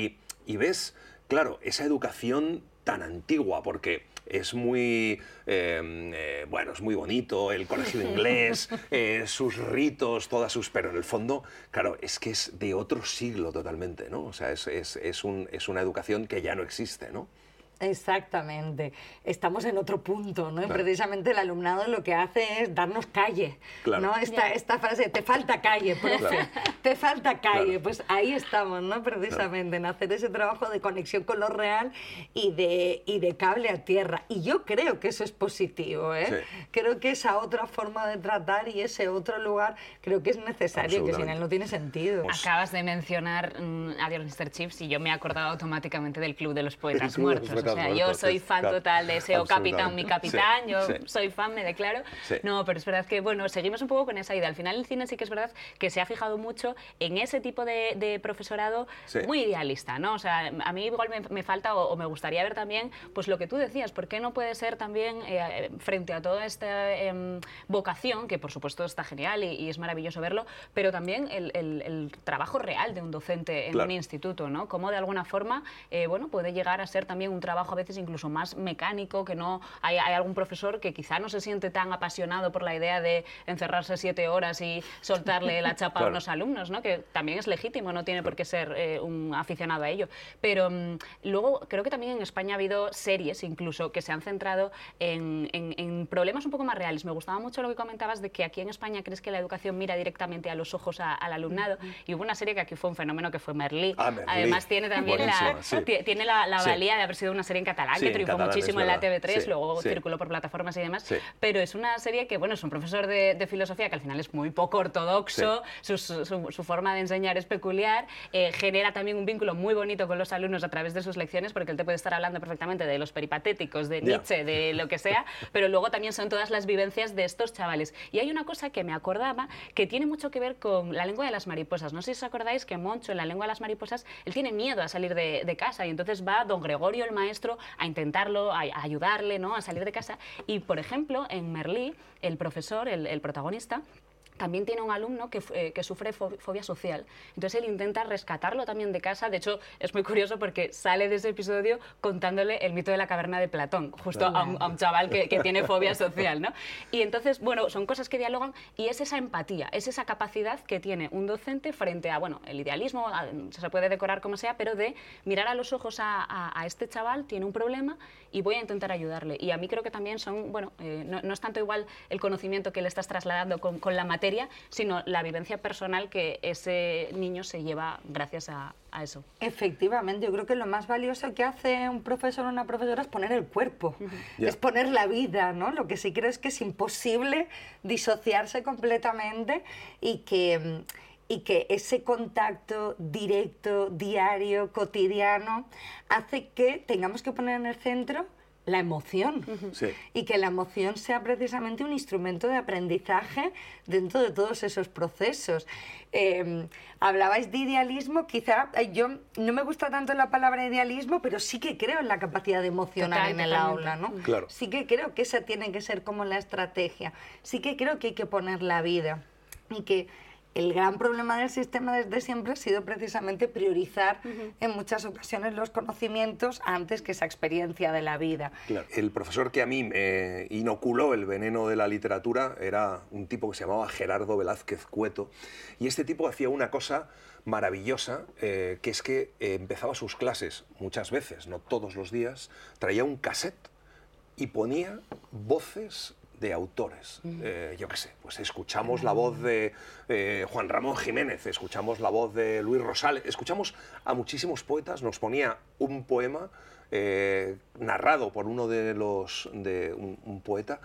y ves, claro, esa educación tan antigua, porque es muy, eh, eh, bueno, es muy bonito el colegio inglés, eh, sus ritos, todas sus... Pero en el fondo, claro, es que es de otro siglo totalmente, ¿no? O sea, es, es, es, un, es una educación que ya no existe, ¿no? Exactamente. Estamos en otro punto, ¿no? Y claro. precisamente el alumnado lo que hace es darnos calle, claro. ¿no? Esta, esta frase, te falta calle, profe, claro. te falta calle. Claro. Pues ahí estamos, ¿no? Precisamente, claro. en hacer ese trabajo de conexión con lo real y de, y de cable a tierra. Y yo creo que eso es positivo, ¿eh? Sí. Creo que esa otra forma de tratar y ese otro lugar creo que es necesario, que sin él no tiene sentido. Pues... Acabas de mencionar um, Adiós mister Chips y yo me he acordado automáticamente del Club de los Poetas Muertos. O sea, yo soy fan claro, total de ese O Capitán, mi capitán, sí, yo sí. soy fan, me declaro. Sí. No, pero es verdad que, bueno, seguimos un poco con esa idea. Al final el cine sí que es verdad que se ha fijado mucho en ese tipo de, de profesorado sí. muy idealista, ¿no? O sea, a mí igual me, me falta o, o me gustaría ver también, pues lo que tú decías, ¿por qué no puede ser también, eh, frente a toda esta eh, vocación, que por supuesto está genial y, y es maravilloso verlo, pero también el, el, el trabajo real de un docente en claro. un instituto, ¿no? Cómo de alguna forma, eh, bueno, puede llegar a ser también un trabajo a veces incluso más mecánico, que no hay, hay algún profesor que quizá no se siente tan apasionado por la idea de encerrarse siete horas y soltarle la chapa claro. a unos alumnos, ¿no? Que también es legítimo, no tiene por qué ser eh, un aficionado a ello. Pero um, luego creo que también en España ha habido series incluso que se han centrado en, en, en problemas un poco más reales. Me gustaba mucho lo que comentabas de que aquí en España crees que la educación mira directamente a los ojos a, al alumnado, y hubo una serie que aquí fue un fenómeno que fue Merlí. Ah, Merlí. Además tiene también la, sí. tiene la, la valía sí. de haber sido una serie en catalán, sí, que triunfó muchísimo en la T V tres, sí, luego sí. circuló por plataformas y demás, sí. pero es una serie que, bueno, es un profesor de, de filosofía que al final es muy poco ortodoxo, sí. su, su, su forma de enseñar es peculiar, eh, genera también un vínculo muy bonito con los alumnos a través de sus lecciones, porque él te puede estar hablando perfectamente de los peripatéticos, de Nietzsche, yeah. de lo que sea, pero luego también son todas las vivencias de estos chavales. Y hay una cosa que me acordaba que tiene mucho que ver con La lengua de las mariposas. No sé si os acordáis que Moncho, en La lengua de las mariposas, él tiene miedo a salir de, de casa, y entonces va don Gregorio, el maestro, a intentarlo, a, a ayudarle, ¿no?, a salir de casa. Y, por ejemplo, en Merlí, el profesor, el, el protagonista, también tiene un alumno que, eh, que sufre fobia social. Entonces él intenta rescatarlo también de casa. De hecho, es muy curioso porque sale de ese episodio contándole el mito de la caverna de Platón, justo a un, a un chaval que, que tiene fobia social, ¿no? Y entonces, bueno, son cosas que dialogan, y es esa empatía, es esa capacidad que tiene un docente frente a, bueno, el idealismo, a, se puede decorar como sea, pero de mirar a los ojos a, a, a este chaval, tiene un problema y voy a intentar ayudarle. Y a mí creo que también son, bueno, eh, no, no es tanto igual el conocimiento que le estás trasladando con, con la materia, sino la vivencia personal que ese niño se lleva gracias a, a eso. Efectivamente, yo creo que lo más valioso que hace un profesor o una profesora es poner el cuerpo, uh-huh. yeah. es poner la vida, ¿no? Lo que sí creo es que es imposible disociarse completamente, y que... y que ese contacto directo, diario, cotidiano, hace que tengamos que poner en el centro la emoción, uh-huh. sí. y que la emoción sea precisamente un instrumento de aprendizaje dentro de todos esos procesos. Eh, hablabais de idealismo, quizá yo no me gusta tanto la palabra idealismo, pero sí que creo en la capacidad de emocionar Total, en el totalmente. aula, ¿no? Claro. Sí que creo que esa tiene que ser como la estrategia, sí que creo que hay que poner la vida, y que el gran problema del sistema desde siempre ha sido precisamente priorizar uh-huh. en muchas ocasiones los conocimientos antes que esa experiencia de la vida. Claro. El profesor que a mí me inoculó el veneno de la literatura era un tipo que se llamaba Gerardo Velázquez Cueto, y este tipo hacía una cosa maravillosa, eh, que es que eh, empezaba sus clases muchas veces, no todos los días, traía un cassette y ponía voces de autores. Mm. Eh, yo qué sé, pues escuchamos mm. la voz de eh, Juan Ramón Jiménez, escuchamos la voz de Luis Rosales, escuchamos a muchísimos poetas, nos ponía un poema eh, narrado por uno de los, de un, un poeta,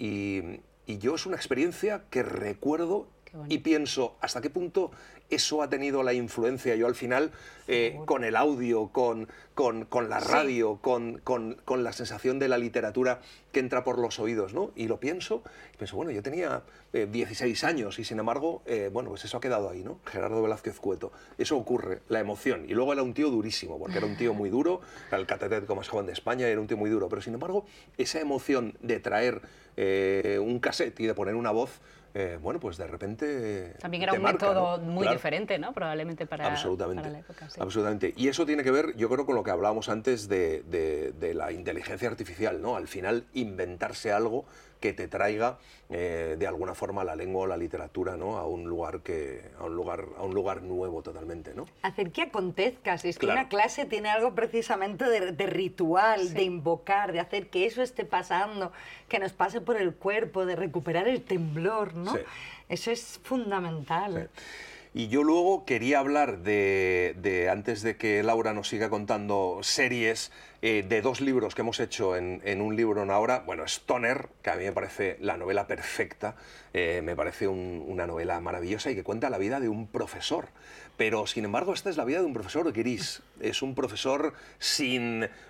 y, y yo es una experiencia que recuerdo y pienso, ¿hasta qué punto eso ha tenido la influencia? Yo al final, eh, con el audio, con, con, con la radio, sí. con, con, con la sensación de la literatura que entra por los oídos, ¿no? Y lo pienso, y pienso, bueno, yo tenía eh, dieciséis años y sin embargo, eh, bueno, pues eso ha quedado ahí, ¿no? Gerardo Velázquez Cueto. Eso ocurre, la emoción. Y luego era un tío durísimo, porque era un tío muy duro, era el catedrático más joven de España, era un tío muy duro, pero sin embargo, esa emoción de traer eh, un cassette y de poner una voz, eh, bueno, pues de repente también era un marca, método ¿no? muy claro. diferente, ¿no? Probablemente para, absolutamente, para la época. Sí. Absolutamente. Y eso tiene que ver, yo creo, con lo que hablábamos antes de, de, de la inteligencia artificial, ¿no? Al final, inventarse algo que te traiga eh, de alguna forma la lengua o la literatura, ¿no? a un lugar que a un lugar a un lugar nuevo totalmente, ¿no? Hacer que acontezca, si es que claro. una clase tiene algo precisamente de, de ritual, sí. de invocar, de hacer que eso esté pasando, que nos pase por el cuerpo, de recuperar el temblor, ¿no? Sí. Eso es fundamental. Sí. Y yo luego quería hablar de, de, antes de que Laura nos siga contando series, eh, de dos libros que hemos hecho en, en un libro en ahora. Bueno, Stoner, que a mí me parece la novela perfecta, eh, me parece un, una novela maravillosa y que cuenta la vida de un profesor. Pero, sin embargo, esta es la vida de un profesor gris. Es un profesor sin, eh,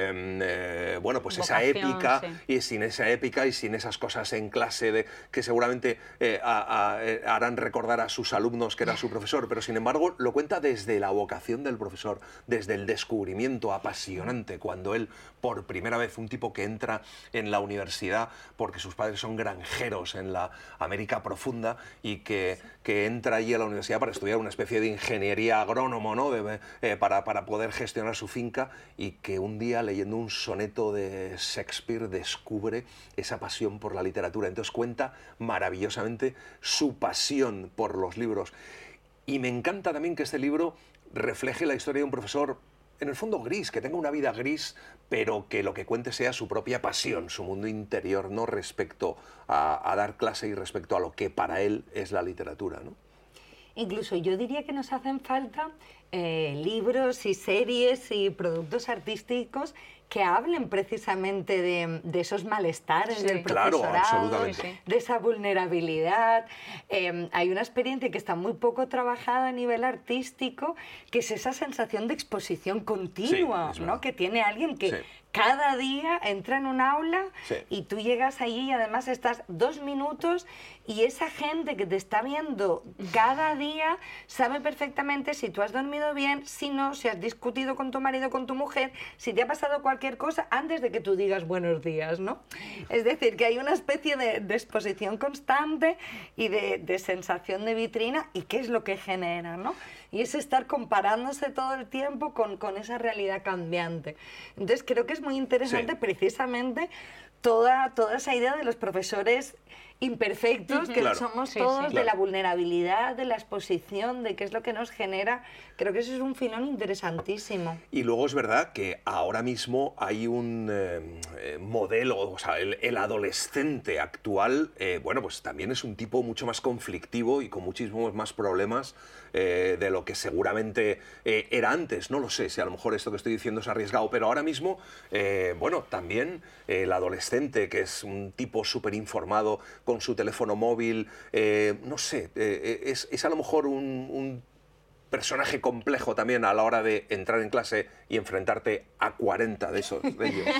eh, bueno, pues vocación, esa épica, sí. y sin esa épica y sin esas cosas en clase de, que seguramente eh, a, a, harán recordar a sus alumnos que era su profesor. Pero, sin embargo, lo cuenta desde la vocación del profesor, desde el descubrimiento apasionante, cuando él, por primera vez, un tipo que entra en la universidad porque sus padres son granjeros en la América profunda y que, que entra allí a la universidad para estudiar una especie de ingeniería agrónomo, ¿no? de, eh, para, para poder gestionar su finca, y que un día, leyendo un soneto de Shakespeare, descubre esa pasión por la literatura. Entonces cuenta maravillosamente su pasión por los libros. Y me encanta también que este libro refleje la historia de un profesor, en el fondo gris, que tenga una vida gris, pero que lo que cuente sea su propia pasión, su mundo interior, ¿no? Respecto a, a dar clase y respecto a lo que para él es la literatura, ¿no? Incluso yo diría que nos hacen falta eh, libros y series y productos artísticos que hablen precisamente de, de esos malestares sí, del profesorado, claro, absolutamente. de esa vulnerabilidad. Eh, hay una experiencia que está muy poco trabajada a nivel artístico, que es esa sensación de exposición continua, sí, ¿no? Que tiene alguien que... Sí. Cada día entra en un aula sí. y tú llegas allí y además estás dos minutos y esa gente que te está viendo cada día sabe perfectamente si tú has dormido bien, si no, si has discutido con tu marido, con tu mujer, si te ha pasado cualquier cosa antes de que tú digas buenos días, ¿no? Es decir, que hay una especie de, de exposición constante y de, de sensación de vitrina, y qué es lo que genera, ¿no? Y es estar comparándose todo el tiempo con, con esa realidad cambiante. Entonces creo que es muy interesante sí. precisamente toda, toda esa idea de los profesores imperfectos, uh-huh. que claro. somos sí, todos, sí. de la vulnerabilidad, de la exposición, de qué es lo que nos genera. Creo que eso es un filón interesantísimo. Y luego es verdad que ahora mismo hay un eh, modelo, o sea, el, el adolescente actual, eh, bueno, pues también es un tipo mucho más conflictivo y con muchísimos más problemas eh, de lo que seguramente eh, era antes. No lo sé si a lo mejor esto que estoy diciendo es arriesgado, pero ahora mismo, eh, bueno, también eh, el adolescente, que es un tipo súper informado, con su teléfono móvil, eh, no sé, eh, es, es a lo mejor un, un personaje complejo también a la hora de entrar en clase y enfrentarte a cuarenta de esos de ellos.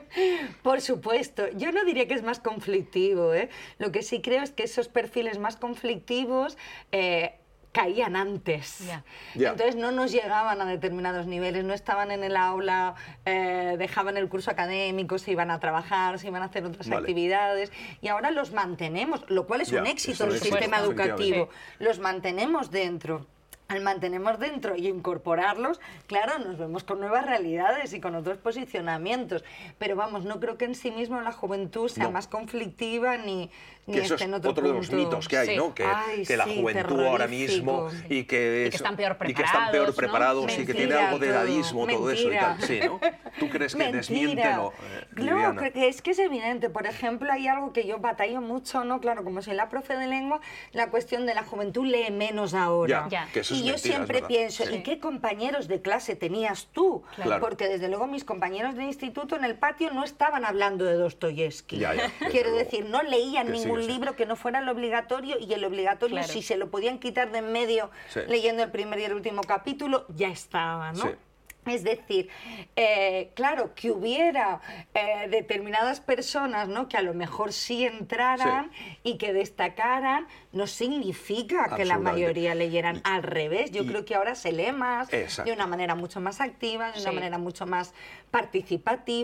Por supuesto, yo no diría que es más conflictivo, ¿eh? Lo que sí creo es que esos perfiles más conflictivos eh, caían antes. Yeah. Yeah. Entonces no nos llegaban a determinados niveles, no estaban en el aula, eh, dejaban el curso académico, se iban a trabajar, se iban a hacer otras vale. actividades, y ahora los mantenemos, lo cual es yeah, un éxito del sistema educativo. Sí. Los mantenemos dentro. Al mantenemos dentro y incorporarlos, claro, nos vemos con nuevas realidades y con otros posicionamientos. Pero vamos, no creo que en sí mismo la juventud sea no. más conflictiva ni, ni que eso esté en es otro, otro punto. de los mitos que hay, sí. ¿no? Que, Ay, que la sí, juventud ahora mismo sí. y, que es, y que están peor preparados, y que están peor preparados ¿no? y Mentira, que tiene algo de edadismo, todo, todo eso y tal. Sí, ¿no? ¿Tú crees que desmiéntelo? Eh, no, que es que es evidente. Por ejemplo, hay algo que yo batallo mucho, ¿no? Claro, como soy la profe de lengua, la cuestión de la juventud lee menos ahora. Ya, ya. Que eso es y yo mentira, siempre es pienso, sí. ¿y qué compañeros de clase tenías tú? Claro. Porque desde luego mis compañeros de instituto en el patio no estaban hablando de Dostoyevsky. Ya, ya, Quiero decir, no leían que ningún sí, que libro sí. que no fuera el obligatorio, y el obligatorio, claro. si se lo podían quitar de en medio sí. leyendo el primer y el último capítulo, ya estaba, ¿no? Sí. Es decir, eh, claro, que hubiera eh, determinadas personas, ¿no? que a lo mejor sí entraran sí. y que destacaran, no significa que la mayoría leyeran. Y, al revés, yo y, creo que ahora se lee más, exacto. de una manera mucho más activa, de sí. una manera mucho más participativa.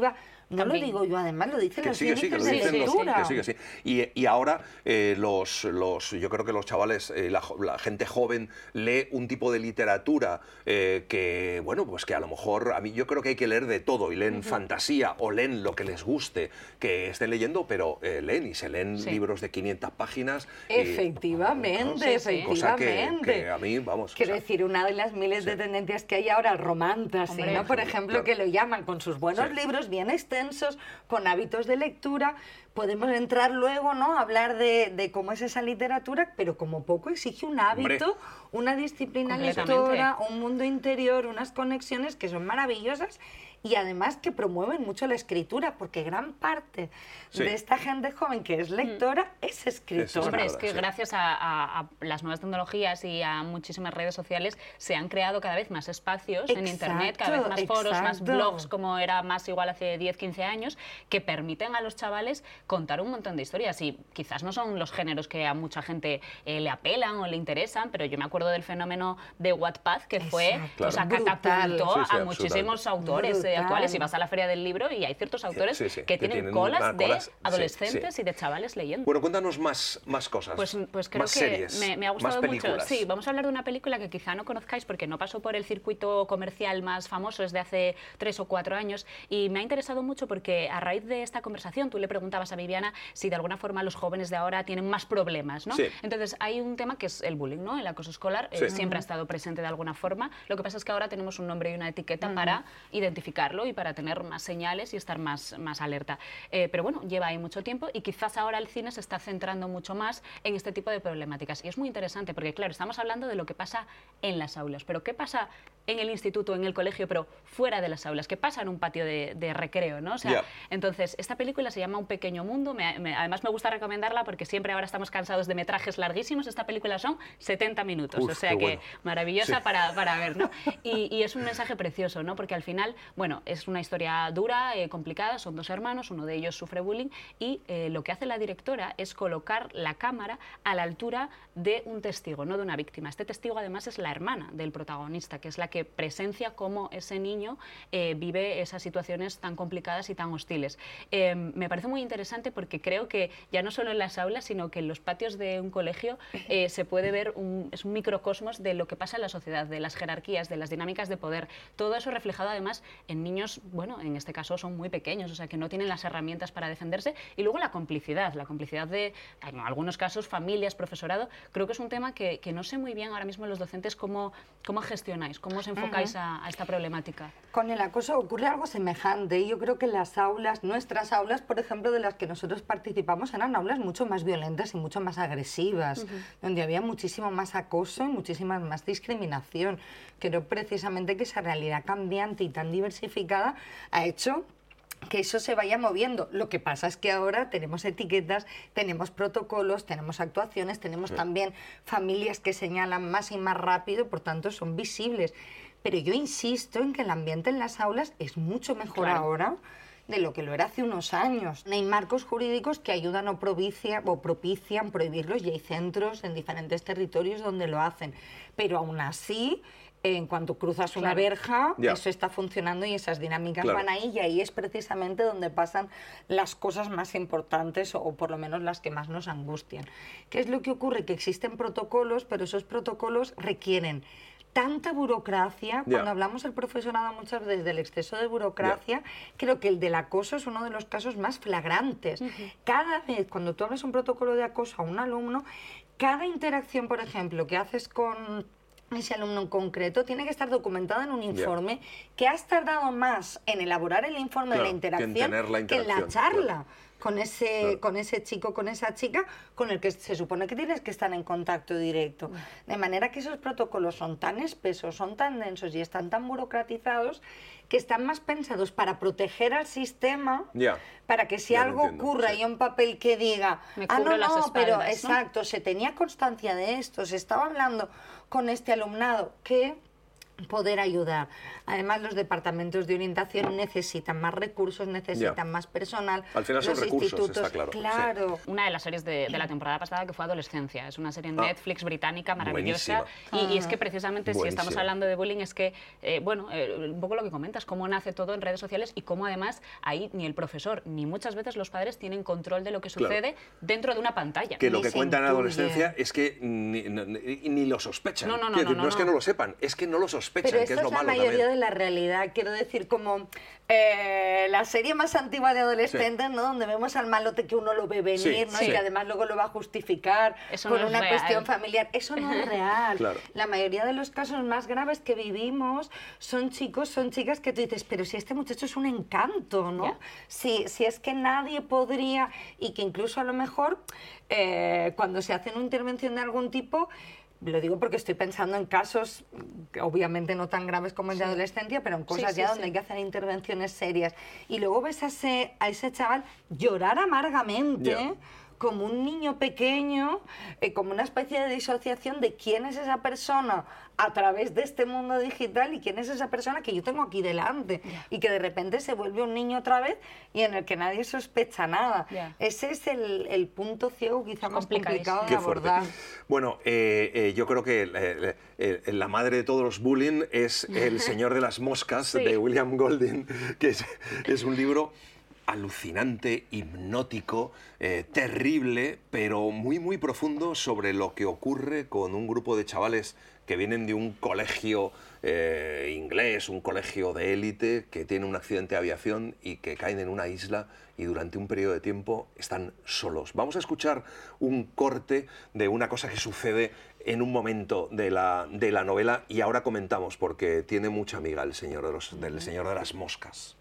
No También. lo digo yo, además lo dicen que los sí, que sí, que lo índices de dicen los, lectura. que sí, que sí. Y, y ahora eh, los, los, yo creo que los chavales, eh, la, la gente joven lee un tipo de literatura eh, que, bueno, pues que a lo mejor, a mí yo creo que hay que leer de todo, y leen uh-huh. fantasía o leen lo que les guste que estén leyendo, pero eh, leen y se leen sí. libros de quinientas páginas. Efectivamente, y, efectivamente. Cosa que, que a mí, vamos... Quiero o sea, decir, una de las miles sí. de tendencias que hay ahora, el romantasy, Hombre, ¿no? Por ejemplo, claro. que lo llaman con sus buenos sí. libros bien extensos, con hábitos de lectura. Podemos entrar luego, ¿no?, a hablar de, de cómo es esa literatura, pero como poco exige un hábito, Hombre. una disciplina lectora, un mundo interior, unas conexiones que son maravillosas y además que promueven mucho la escritura, porque gran parte sí. de esta gente joven que es lectora mm. es escritora. Hombre, es que sí. gracias a, a, a las nuevas tecnologías y a muchísimas redes sociales se han creado cada vez más espacios exacto, en Internet, cada vez más exacto. foros, más blogs, como era más igual hace diez, quince años, que permiten a los chavales contar un montón de historias. Y quizás no son los géneros que a mucha gente eh, le apelan o le interesan, pero yo me acuerdo del fenómeno de Wattpad, que fue, exacto, o sea, catapultó sí, sí, a muchísimos autores eh, actuales. Y vas a la feria del libro y hay ciertos autores sí, sí, que, que tienen, tienen colas de colas, adolescentes sí, sí. y de chavales leyendo. Bueno, cuéntanos más, más cosas. Pues, pues creo más que series, me, me ha gustado más mucho. Sí, vamos a hablar de una película que quizá no conozcáis porque no pasó por el circuito comercial más famoso desde hace tres o cuatro años, y me ha interesado mucho porque a raíz de esta conversación tú le preguntabas a Viviana si de alguna forma los jóvenes de ahora tienen más problemas, ¿no? Sí. Entonces hay un tema que es el bullying, ¿no? El acoso escolar sí. eh, siempre ha estado presente de alguna forma. Lo que pasa es que ahora tenemos un nombre y una etiqueta uh-huh. para identificarlo y para tener más señales y estar más, más alerta. Eh, pero bueno, lleva ahí mucho tiempo y quizás ahora el cine se está centrando mucho más en este tipo de problemáticas. Y es muy interesante porque, claro, estamos hablando de lo que pasa en las aulas, pero ¿qué pasa en el instituto, en el colegio, pero fuera de las aulas? ¿Qué pasa en un patio de, de recreo, ¿no? O sea, yeah. Entonces, esta película se llama Un pequeño mundo. Me, me, además, me gusta recomendarla porque siempre ahora estamos cansados de metrajes larguísimos. Esta película son setenta minutos, Uf, o sea que bueno. maravillosa sí. para, para ver, ¿no? Y, y es un mensaje precioso, ¿no? Porque al final, bueno, es una historia dura, eh, complicada, son dos hermanos, uno de ellos sufre bullying y eh, lo que hace la directora es colocar la cámara a la altura de un testigo, no de una víctima. Este testigo además es la hermana del protagonista, que es la que presencia cómo ese niño eh, vive esas situaciones tan complicadas y tan hostiles. Eh, me parece muy interesante porque creo que ya no solo en las aulas, sino que en los patios de un colegio eh, se puede ver, un, es un microcosmos de lo que pasa en la sociedad, de las jerarquías, de las dinámicas de poder. Todo eso reflejado además en niños, bueno, en este caso son muy pequeños, o sea, que no tienen las herramientas para defenderse. Y luego la complicidad, la complicidad de, en algunos casos, familias, profesorado. Creo que es un tema que, que no sé muy bien ahora mismo los docentes cómo, cómo gestionáis, cómo os enfocáis uh-huh. a, a esta problemática. Con el acoso ocurre algo semejante y yo creo que las aulas, nuestras aulas, por ejemplo, de las que nosotros participamos, eran aulas mucho más violentas y mucho más agresivas, uh-huh. donde había muchísimo más acoso y muchísima más discriminación. Creo precisamente que esa realidad cambiante y tan diversificada ha hecho que eso se vaya moviendo. Lo que pasa es que ahora tenemos etiquetas, tenemos protocolos, tenemos actuaciones, tenemos sí. también familias que señalan más y más rápido, por tanto son visibles. Pero yo insisto en que el ambiente en las aulas es mucho mejor claro. ahora de lo que lo era hace unos años. Hay marcos jurídicos que ayudan o, propicia, o propician prohibirlos y hay centros en diferentes territorios donde lo hacen. Pero aún así, en cuanto cruzas claro. una verja, yeah. eso está funcionando y esas dinámicas claro. van ahí y ahí es precisamente donde pasan las cosas más importantes o, o por lo menos las que más nos angustian. ¿Qué es lo que ocurre? Que existen protocolos, pero esos protocolos requieren tanta burocracia, yeah. cuando hablamos del profesorado muchas veces del exceso de burocracia, yeah. creo que el del acoso es uno de los casos más flagrantes. Uh-huh. Cada vez, cuando tú hablas un protocolo de acoso a un alumno, cada interacción, por ejemplo, que haces con ese alumno en concreto, tiene que estar documentada en un informe yeah. que has tardado más en elaborar el informe claro, de la interacción que en, tener la interacción, que en la charla. Claro. Con ese, claro. con ese chico, con esa chica, con el que se supone que tienes que estar en contacto directo. De manera que esos protocolos son tan espesos, son tan densos y están tan burocratizados que están más pensados para proteger al sistema, yeah. para que si ya algo ocurra sí. y un papel que diga, Me ah, no, no, espaldas, pero ¿no? exacto, se tenía constancia de esto, se estaba hablando con este alumnado, que poder ayudar. Además, los departamentos de orientación necesitan más recursos, necesitan yeah. más personal. Al final son los recursos, está claro. Claro. Sí. Una de las series de, de la temporada pasada que fue Adolescencia. Es una serie en ah. Netflix británica maravillosa. Y, y es que precisamente Buenísima. si estamos hablando de bullying es que, eh, bueno, eh, un poco lo que comentas, cómo nace todo en redes sociales y cómo además ahí ni el profesor ni muchas veces los padres tienen control de lo que sucede claro. dentro de una pantalla. Que lo que cuentan en Adolescencia es que ni, ni, ni lo sospechan. No, no, no, no, no, no, no es que no lo sepan, es que no lo sospechan. Pero esto que es, lo es la malo mayoría también. de la realidad, quiero decir, como eh, la serie más antigua de adolescentes, sí. ¿no? Donde vemos al malote que uno lo ve venir, sí, ¿no? Sí. Y que además luego lo va a justificar Eso con no una real. cuestión familiar. Eso no es real. Claro. La mayoría de los casos más graves que vivimos son chicos, son chicas que tú dices, pero si este muchacho es un encanto, ¿no? Yeah. Si, si es que nadie podría, y que incluso a lo mejor eh, cuando se hace una intervención de algún tipo, lo digo porque estoy pensando en casos, obviamente no tan graves como el de sí. adolescencia, pero en cosas sí, sí, ya donde sí. hay que hacer intervenciones serias. Y luego ves a ese, a ese chaval llorar amargamente, yeah. como un niño pequeño, eh, como una especie de disociación de quién es esa persona a través de este mundo digital y quién es esa persona que yo tengo aquí delante. Yeah. Y que de repente se vuelve un niño otra vez y en el que nadie sospecha nada. Yeah. Ese es el, el punto ciego quizá más complicado de abordar. Bueno, eh, eh, yo creo que eh, eh, la madre de todos los bullying es El Señor de las Moscas, sí. de William Golding, que es, es un libro alucinante, hipnótico, eh, terrible, pero muy, muy profundo sobre lo que ocurre con un grupo de chavales que vienen de un colegio eh, inglés, un colegio de élite, que tiene un accidente de aviación y que caen en una isla y durante un periodo de tiempo están solos. Vamos a escuchar un corte de una cosa que sucede en un momento de la, de la novela y ahora comentamos porque tiene mucha amiga el señor de los, del Señor de las Moscas.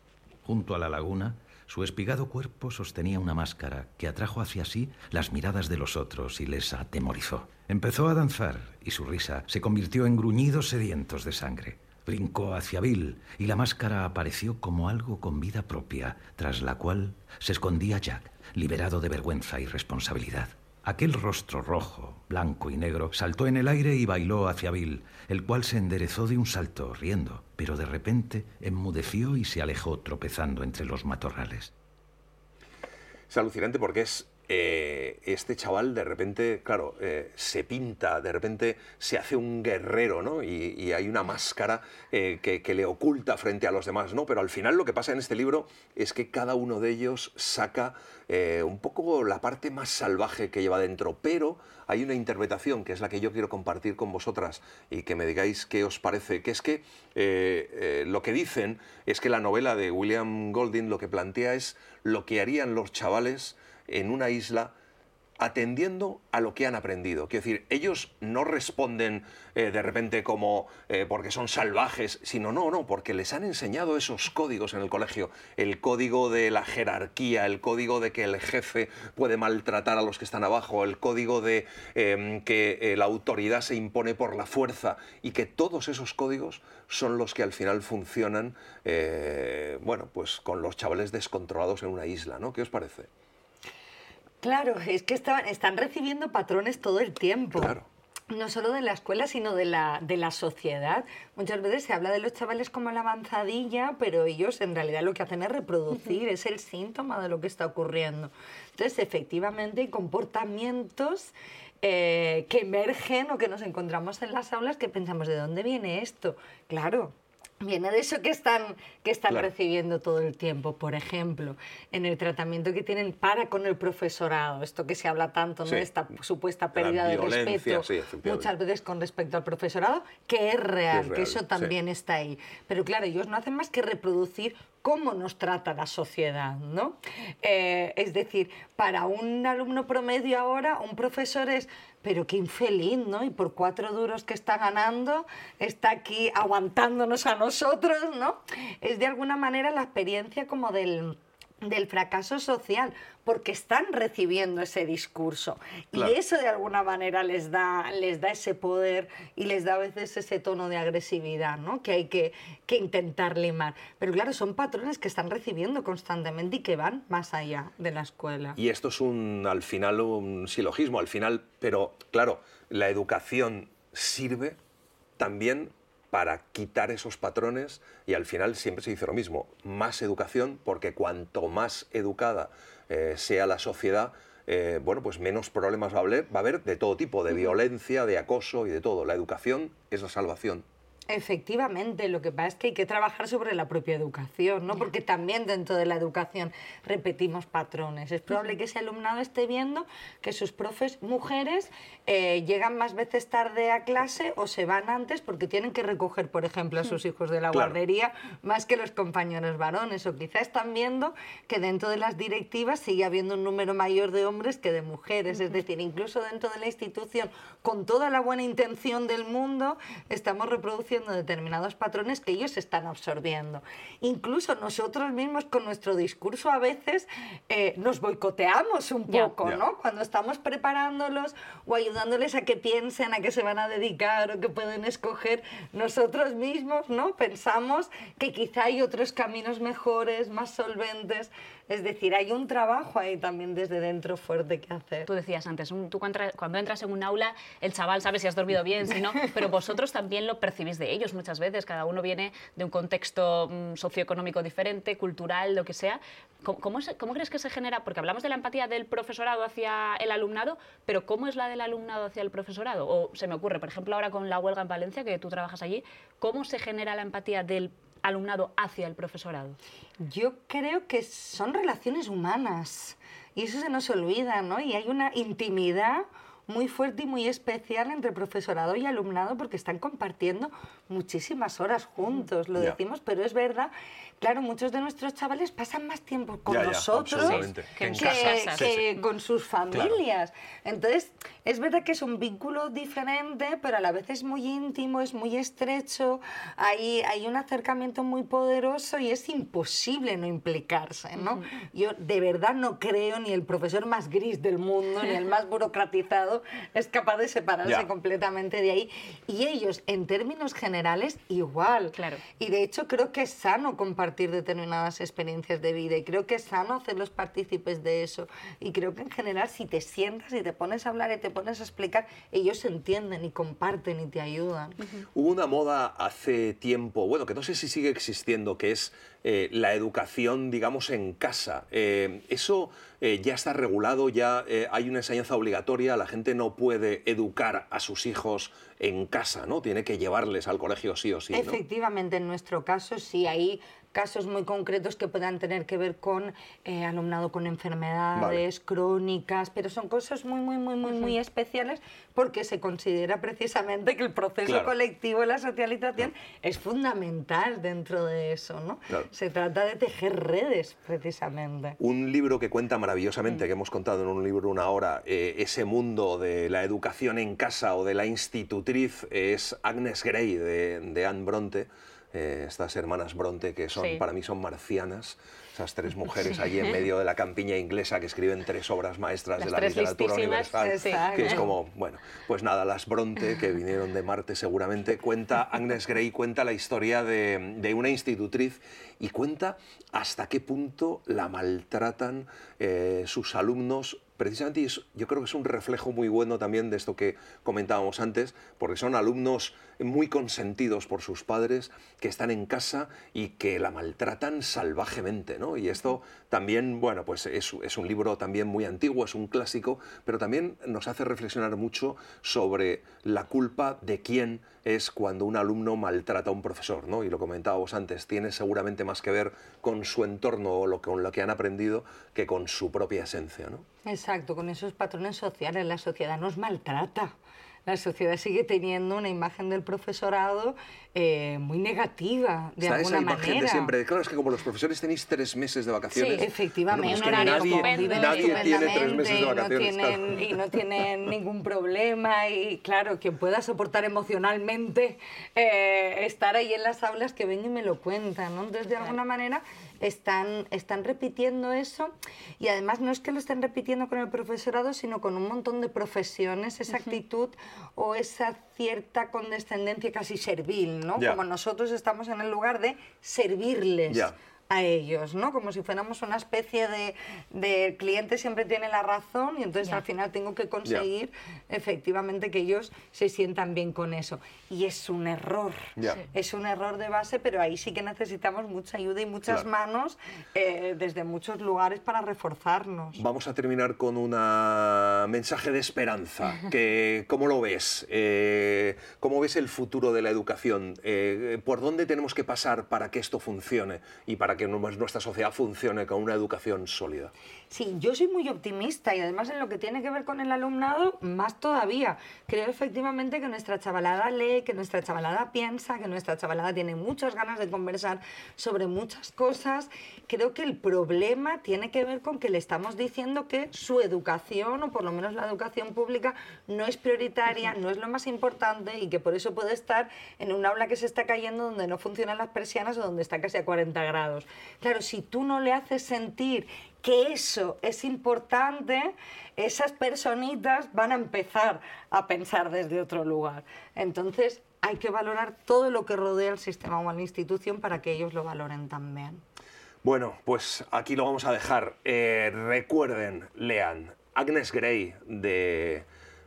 Junto a la laguna, su espigado cuerpo sostenía una máscara que atrajo hacia sí las miradas de los otros y les atemorizó. Empezó a danzar y su risa se convirtió en gruñidos sedientos de sangre. Brincó hacia Bill y la máscara apareció como algo con vida propia, tras la cual se escondía Jack, liberado de vergüenza y responsabilidad. Aquel rostro rojo, blanco y negro saltó en el aire y bailó hacia Bill, el cual se enderezó de un salto, riendo, pero de repente enmudeció y se alejó tropezando entre los matorrales. Es alucinante porque es eh, este chaval de repente, claro, eh, se pinta, de repente se hace un guerrero, ¿no? Y, y hay una máscara eh, que, que le oculta frente a los demás, ¿no? Pero al final lo que pasa en este libro es que cada uno de ellos saca eh, un poco la parte más salvaje que lleva dentro, pero hay una interpretación que es la que yo quiero compartir con vosotras y que me digáis qué os parece, que es que eh, eh, lo que dicen es que la novela de William Golding lo que plantea es lo que harían los chavales en una isla atendiendo a lo que han aprendido. Quiero decir, ellos no responden eh, de repente como eh, porque son salvajes, sino no, no, porque les han enseñado esos códigos en el colegio. El código de la jerarquía, el código de que el jefe puede maltratar a los que están abajo, el código de eh, que eh, la autoridad se impone por la fuerza y que todos esos códigos son los que al final funcionan, eh, bueno, pues con los chavales descontrolados en una isla, ¿no? ¿Qué os parece? Claro, es que están, están recibiendo patrones todo el tiempo. Claro. No solo de la escuela, sino de la, de la sociedad. Muchas veces se habla de los chavales como la avanzadilla, pero ellos en realidad lo que hacen es reproducir, uh-huh. es el síntoma de lo que está ocurriendo. Entonces, efectivamente, hay comportamientos eh, que emergen o que nos encontramos en las aulas que pensamos, ¿de dónde viene esto? Claro. Viene de eso que están, que están claro. recibiendo todo el tiempo. Por ejemplo, en el tratamiento que tienen para con el profesorado, esto que se habla tanto, sí. ¿no? Esta supuesta pérdida de respeto, sí, muchas veces con respecto al profesorado, que es real, que, es real, que eso también sí. está ahí. Pero claro, ellos no hacen más que reproducir cómo nos trata la sociedad, ¿no? Eh, es decir, para un alumno promedio ahora, un profesor es, pero qué infeliz, ¿no? Y por cuatro duros que está ganando, está aquí aguantándonos a nosotros, ¿no? Es de alguna manera la experiencia como del, del fracaso social, porque están recibiendo ese discurso. Claro. Y eso de alguna manera les da, les da ese poder y les da a veces ese tono de agresividad, ¿no? Que hay que, que intentar limar. Pero claro, son patrones que están recibiendo constantemente y que van más allá de la escuela. Y esto es un, al final un silogismo, al final, pero claro, la educación sirve también para quitar esos patrones, y al final siempre se dice lo mismo, más educación, porque cuanto más educada eh, sea la sociedad, eh, bueno, pues menos problemas va a haber, va a haber de todo tipo, de violencia, de acoso y de todo. La educación es la salvación. Efectivamente, lo que pasa es que hay que trabajar sobre la propia educación, ¿no? Porque también dentro de la educación repetimos patrones. Es probable que ese alumnado esté viendo que sus profes mujeres eh, llegan más veces tarde a clase o se van antes porque tienen que recoger, por ejemplo, a sus hijos de la Claro. guardería más que los compañeros varones. O quizás están viendo que dentro de las directivas sigue habiendo un número mayor de hombres que de mujeres. Es decir, incluso dentro de la institución, con toda la buena intención del mundo, estamos reproduciendo determinados patrones que ellos están absorbiendo. Incluso nosotros mismos con nuestro discurso a veces eh, nos boicoteamos un poco, Ya. ¿no? Cuando estamos preparándolos o ayudándoles a que piensen a qué se van a dedicar o que pueden escoger, nosotros mismos, ¿no? Pensamos que quizá hay otros caminos mejores, más solventes. Es decir, hay un trabajo ahí también desde dentro fuerte que hacer. Tú decías antes, un- tú cuando, cuando entras en un aula, el chaval sabe si has dormido bien, si no, pero vosotros también lo percibís de ellos muchas veces. Cada uno viene de un contexto mm, socioeconómico diferente, cultural, lo que sea. ¿Cómo, cómo, se- cómo crees que se genera? Porque hablamos de la empatía del profesorado hacia el alumnado, pero ¿cómo es la del alumnado hacia el profesorado? O se me ocurre, por ejemplo, ahora con la huelga en Valencia, que tú trabajas allí, ¿cómo se genera la empatía del alumnado hacia el profesorado? Yo creo que son relaciones humanas y eso se nos olvida, ¿no? Y hay una intimidad muy fuerte y muy especial entre profesorado y alumnado porque están compartiendo muchísimas horas juntos, lo Ya. decimos, pero es verdad. Claro, muchos de nuestros chavales pasan más tiempo con Ya, ya, nosotros absolutamente. que, En casa. que Sí, sí. con sus familias. Entonces, es verdad que es un vínculo diferente, pero a la vez es muy íntimo, es muy estrecho, hay, hay un acercamiento muy poderoso y es imposible no implicarse, ¿no? Yo de verdad no creo ni el profesor más gris del mundo, ni el más burocratizado es capaz de separarse Ya. completamente de ahí. Y ellos, en términos generales, igual. Claro. Y de hecho creo que es sano compartir determinadas experiencias de vida y creo que es sano hacerlos partícipes de eso. Y creo que en general si te sientas y te pones a hablar y te pones a explicar, ellos entienden y comparten y te ayudan. Hubo una moda hace tiempo, bueno, que no sé si sigue existiendo, que es eh, la educación, digamos, en casa. Eh, eso eh, ya está regulado, ya eh, hay una enseñanza obligatoria, la gente no puede educar a sus hijos en casa, ¿no? Tiene que llevarles al colegio sí o sí, ¿no? Efectivamente, en nuestro caso sí hay casos muy concretos que puedan tener que ver con eh, alumnado con enfermedades Vale. crónicas, pero son cosas muy, muy, muy, muy, muy especiales porque se considera precisamente que el proceso Claro. colectivo de la socialización es fundamental dentro de eso, ¿no? Claro. Se trata de tejer redes, precisamente. Un libro que cuenta maravillosamente, que hemos contado en un libro una hora, eh, ese mundo de la educación en casa o de la institutriz, es Agnes Grey, de, de Anne Bronte, eh, estas hermanas Bronte que son, Sí. para mí son marcianas, esas tres mujeres allí en medio de la campiña inglesa que escriben tres obras maestras Las de la tres literatura listísimas, universal, sí. que es como, bueno, pues nada, las Bronte, que vinieron de Marte seguramente, cuenta, Agnes Grey cuenta la historia de, de una institutriz y cuenta hasta qué punto la maltratan eh, sus alumnos. Precisamente es- yo creo que es un reflejo muy bueno también de esto que comentábamos antes, porque son alumnos muy consentidos por sus padres, que están en casa y que la maltratan salvajemente, ¿no? Y esto también, bueno, pues es, es un libro también muy antiguo, es un clásico, pero también nos hace reflexionar mucho sobre la culpa de quién es cuando un alumno maltrata a un profesor, ¿no? Y lo comentábamos antes, tiene seguramente más que ver con su entorno o lo, con lo que han aprendido que con su propia esencia, ¿no? Exacto, con esos patrones sociales. La sociedad nos maltrata. La sociedad sigue teniendo una imagen del profesorado eh, muy negativa, de Está alguna esa imagen manera. de siempre. Claro, es que como los profesores tenéis tres meses de vacaciones... Sí, efectivamente, bueno, un pues que horario nadie, conviven nadie tiene tres meses de estupendamente y no vacaciones. tienen, claro. y no tienen ningún problema y claro, quien pueda soportar emocionalmente eh, estar ahí en las aulas que ven y me lo cuentan, ¿no? Entonces, de alguna manera están, están repitiendo eso y además no es que lo estén repitiendo con el profesorado, sino con un montón de profesiones, esa actitud o esa cierta condescendencia casi servil, ¿no? Ya. Como nosotros estamos en el lugar de servirles. Ya. a ellos, ¿no? Como si fuéramos una especie de, de el cliente siempre tiene la razón y entonces yeah. al final tengo que conseguir yeah. efectivamente que ellos se sientan bien con eso. Y es un error, yeah. es un error de base, pero ahí sí que necesitamos mucha ayuda y muchas claro. manos eh, desde muchos lugares para reforzarnos. Vamos a terminar con un mensaje de esperanza. Que, ¿cómo lo ves? Eh, ¿Cómo ves el futuro de la educación? Eh, ¿Por dónde tenemos que pasar para que esto funcione y para que nuestra sociedad funcione con una educación sólida? Sí, yo soy muy optimista y además en lo que tiene que ver con el alumnado, más todavía. Creo efectivamente que nuestra chavalada lee, que nuestra chavalada piensa, que nuestra chavalada tiene muchas ganas de conversar sobre muchas cosas. Creo que el problema tiene que ver con que le estamos diciendo que su educación, o por lo menos la educación pública, no es prioritaria, no es lo más importante y que por eso puede estar en un aula que se está cayendo donde no funcionan las persianas o donde está casi a cuarenta grados. Claro, si tú no le haces sentir que eso es importante, esas personitas van a empezar a pensar desde otro lugar. Entonces, hay que valorar todo lo que rodea el sistema o a la institución para que ellos lo valoren también. Bueno, pues aquí lo vamos a dejar. Eh, recuerden, lean Agnes Grey de...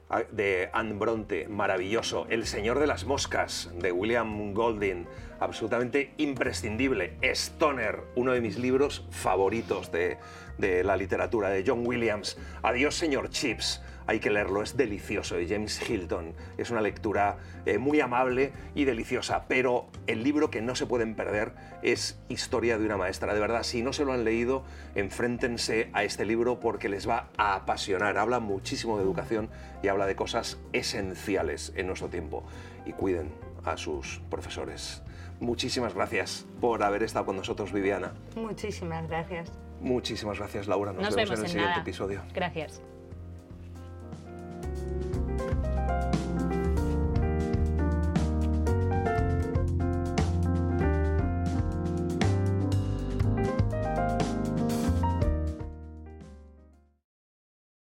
de Anne Bronte, maravilloso. El Señor de las Moscas, de William Golding, absolutamente imprescindible. Stoner, uno de mis libros favoritos de, de la literatura, de John Williams. Adiós, señor Chips, hay que leerlo, es delicioso, de James Hilton. Es una lectura eh, muy amable y deliciosa, pero el libro que no se pueden perder es Historia de una maestra. De verdad, si no se lo han leído, enfréntense a este libro porque les va a apasionar. Habla muchísimo de educación y habla de cosas esenciales en nuestro tiempo. Y cuiden a sus profesores. Muchísimas gracias por haber estado con nosotros, Viviana. Muchísimas gracias. Muchísimas gracias, Laura. Nos, Nos vemos, vemos en el en siguiente nada. episodio. Gracias.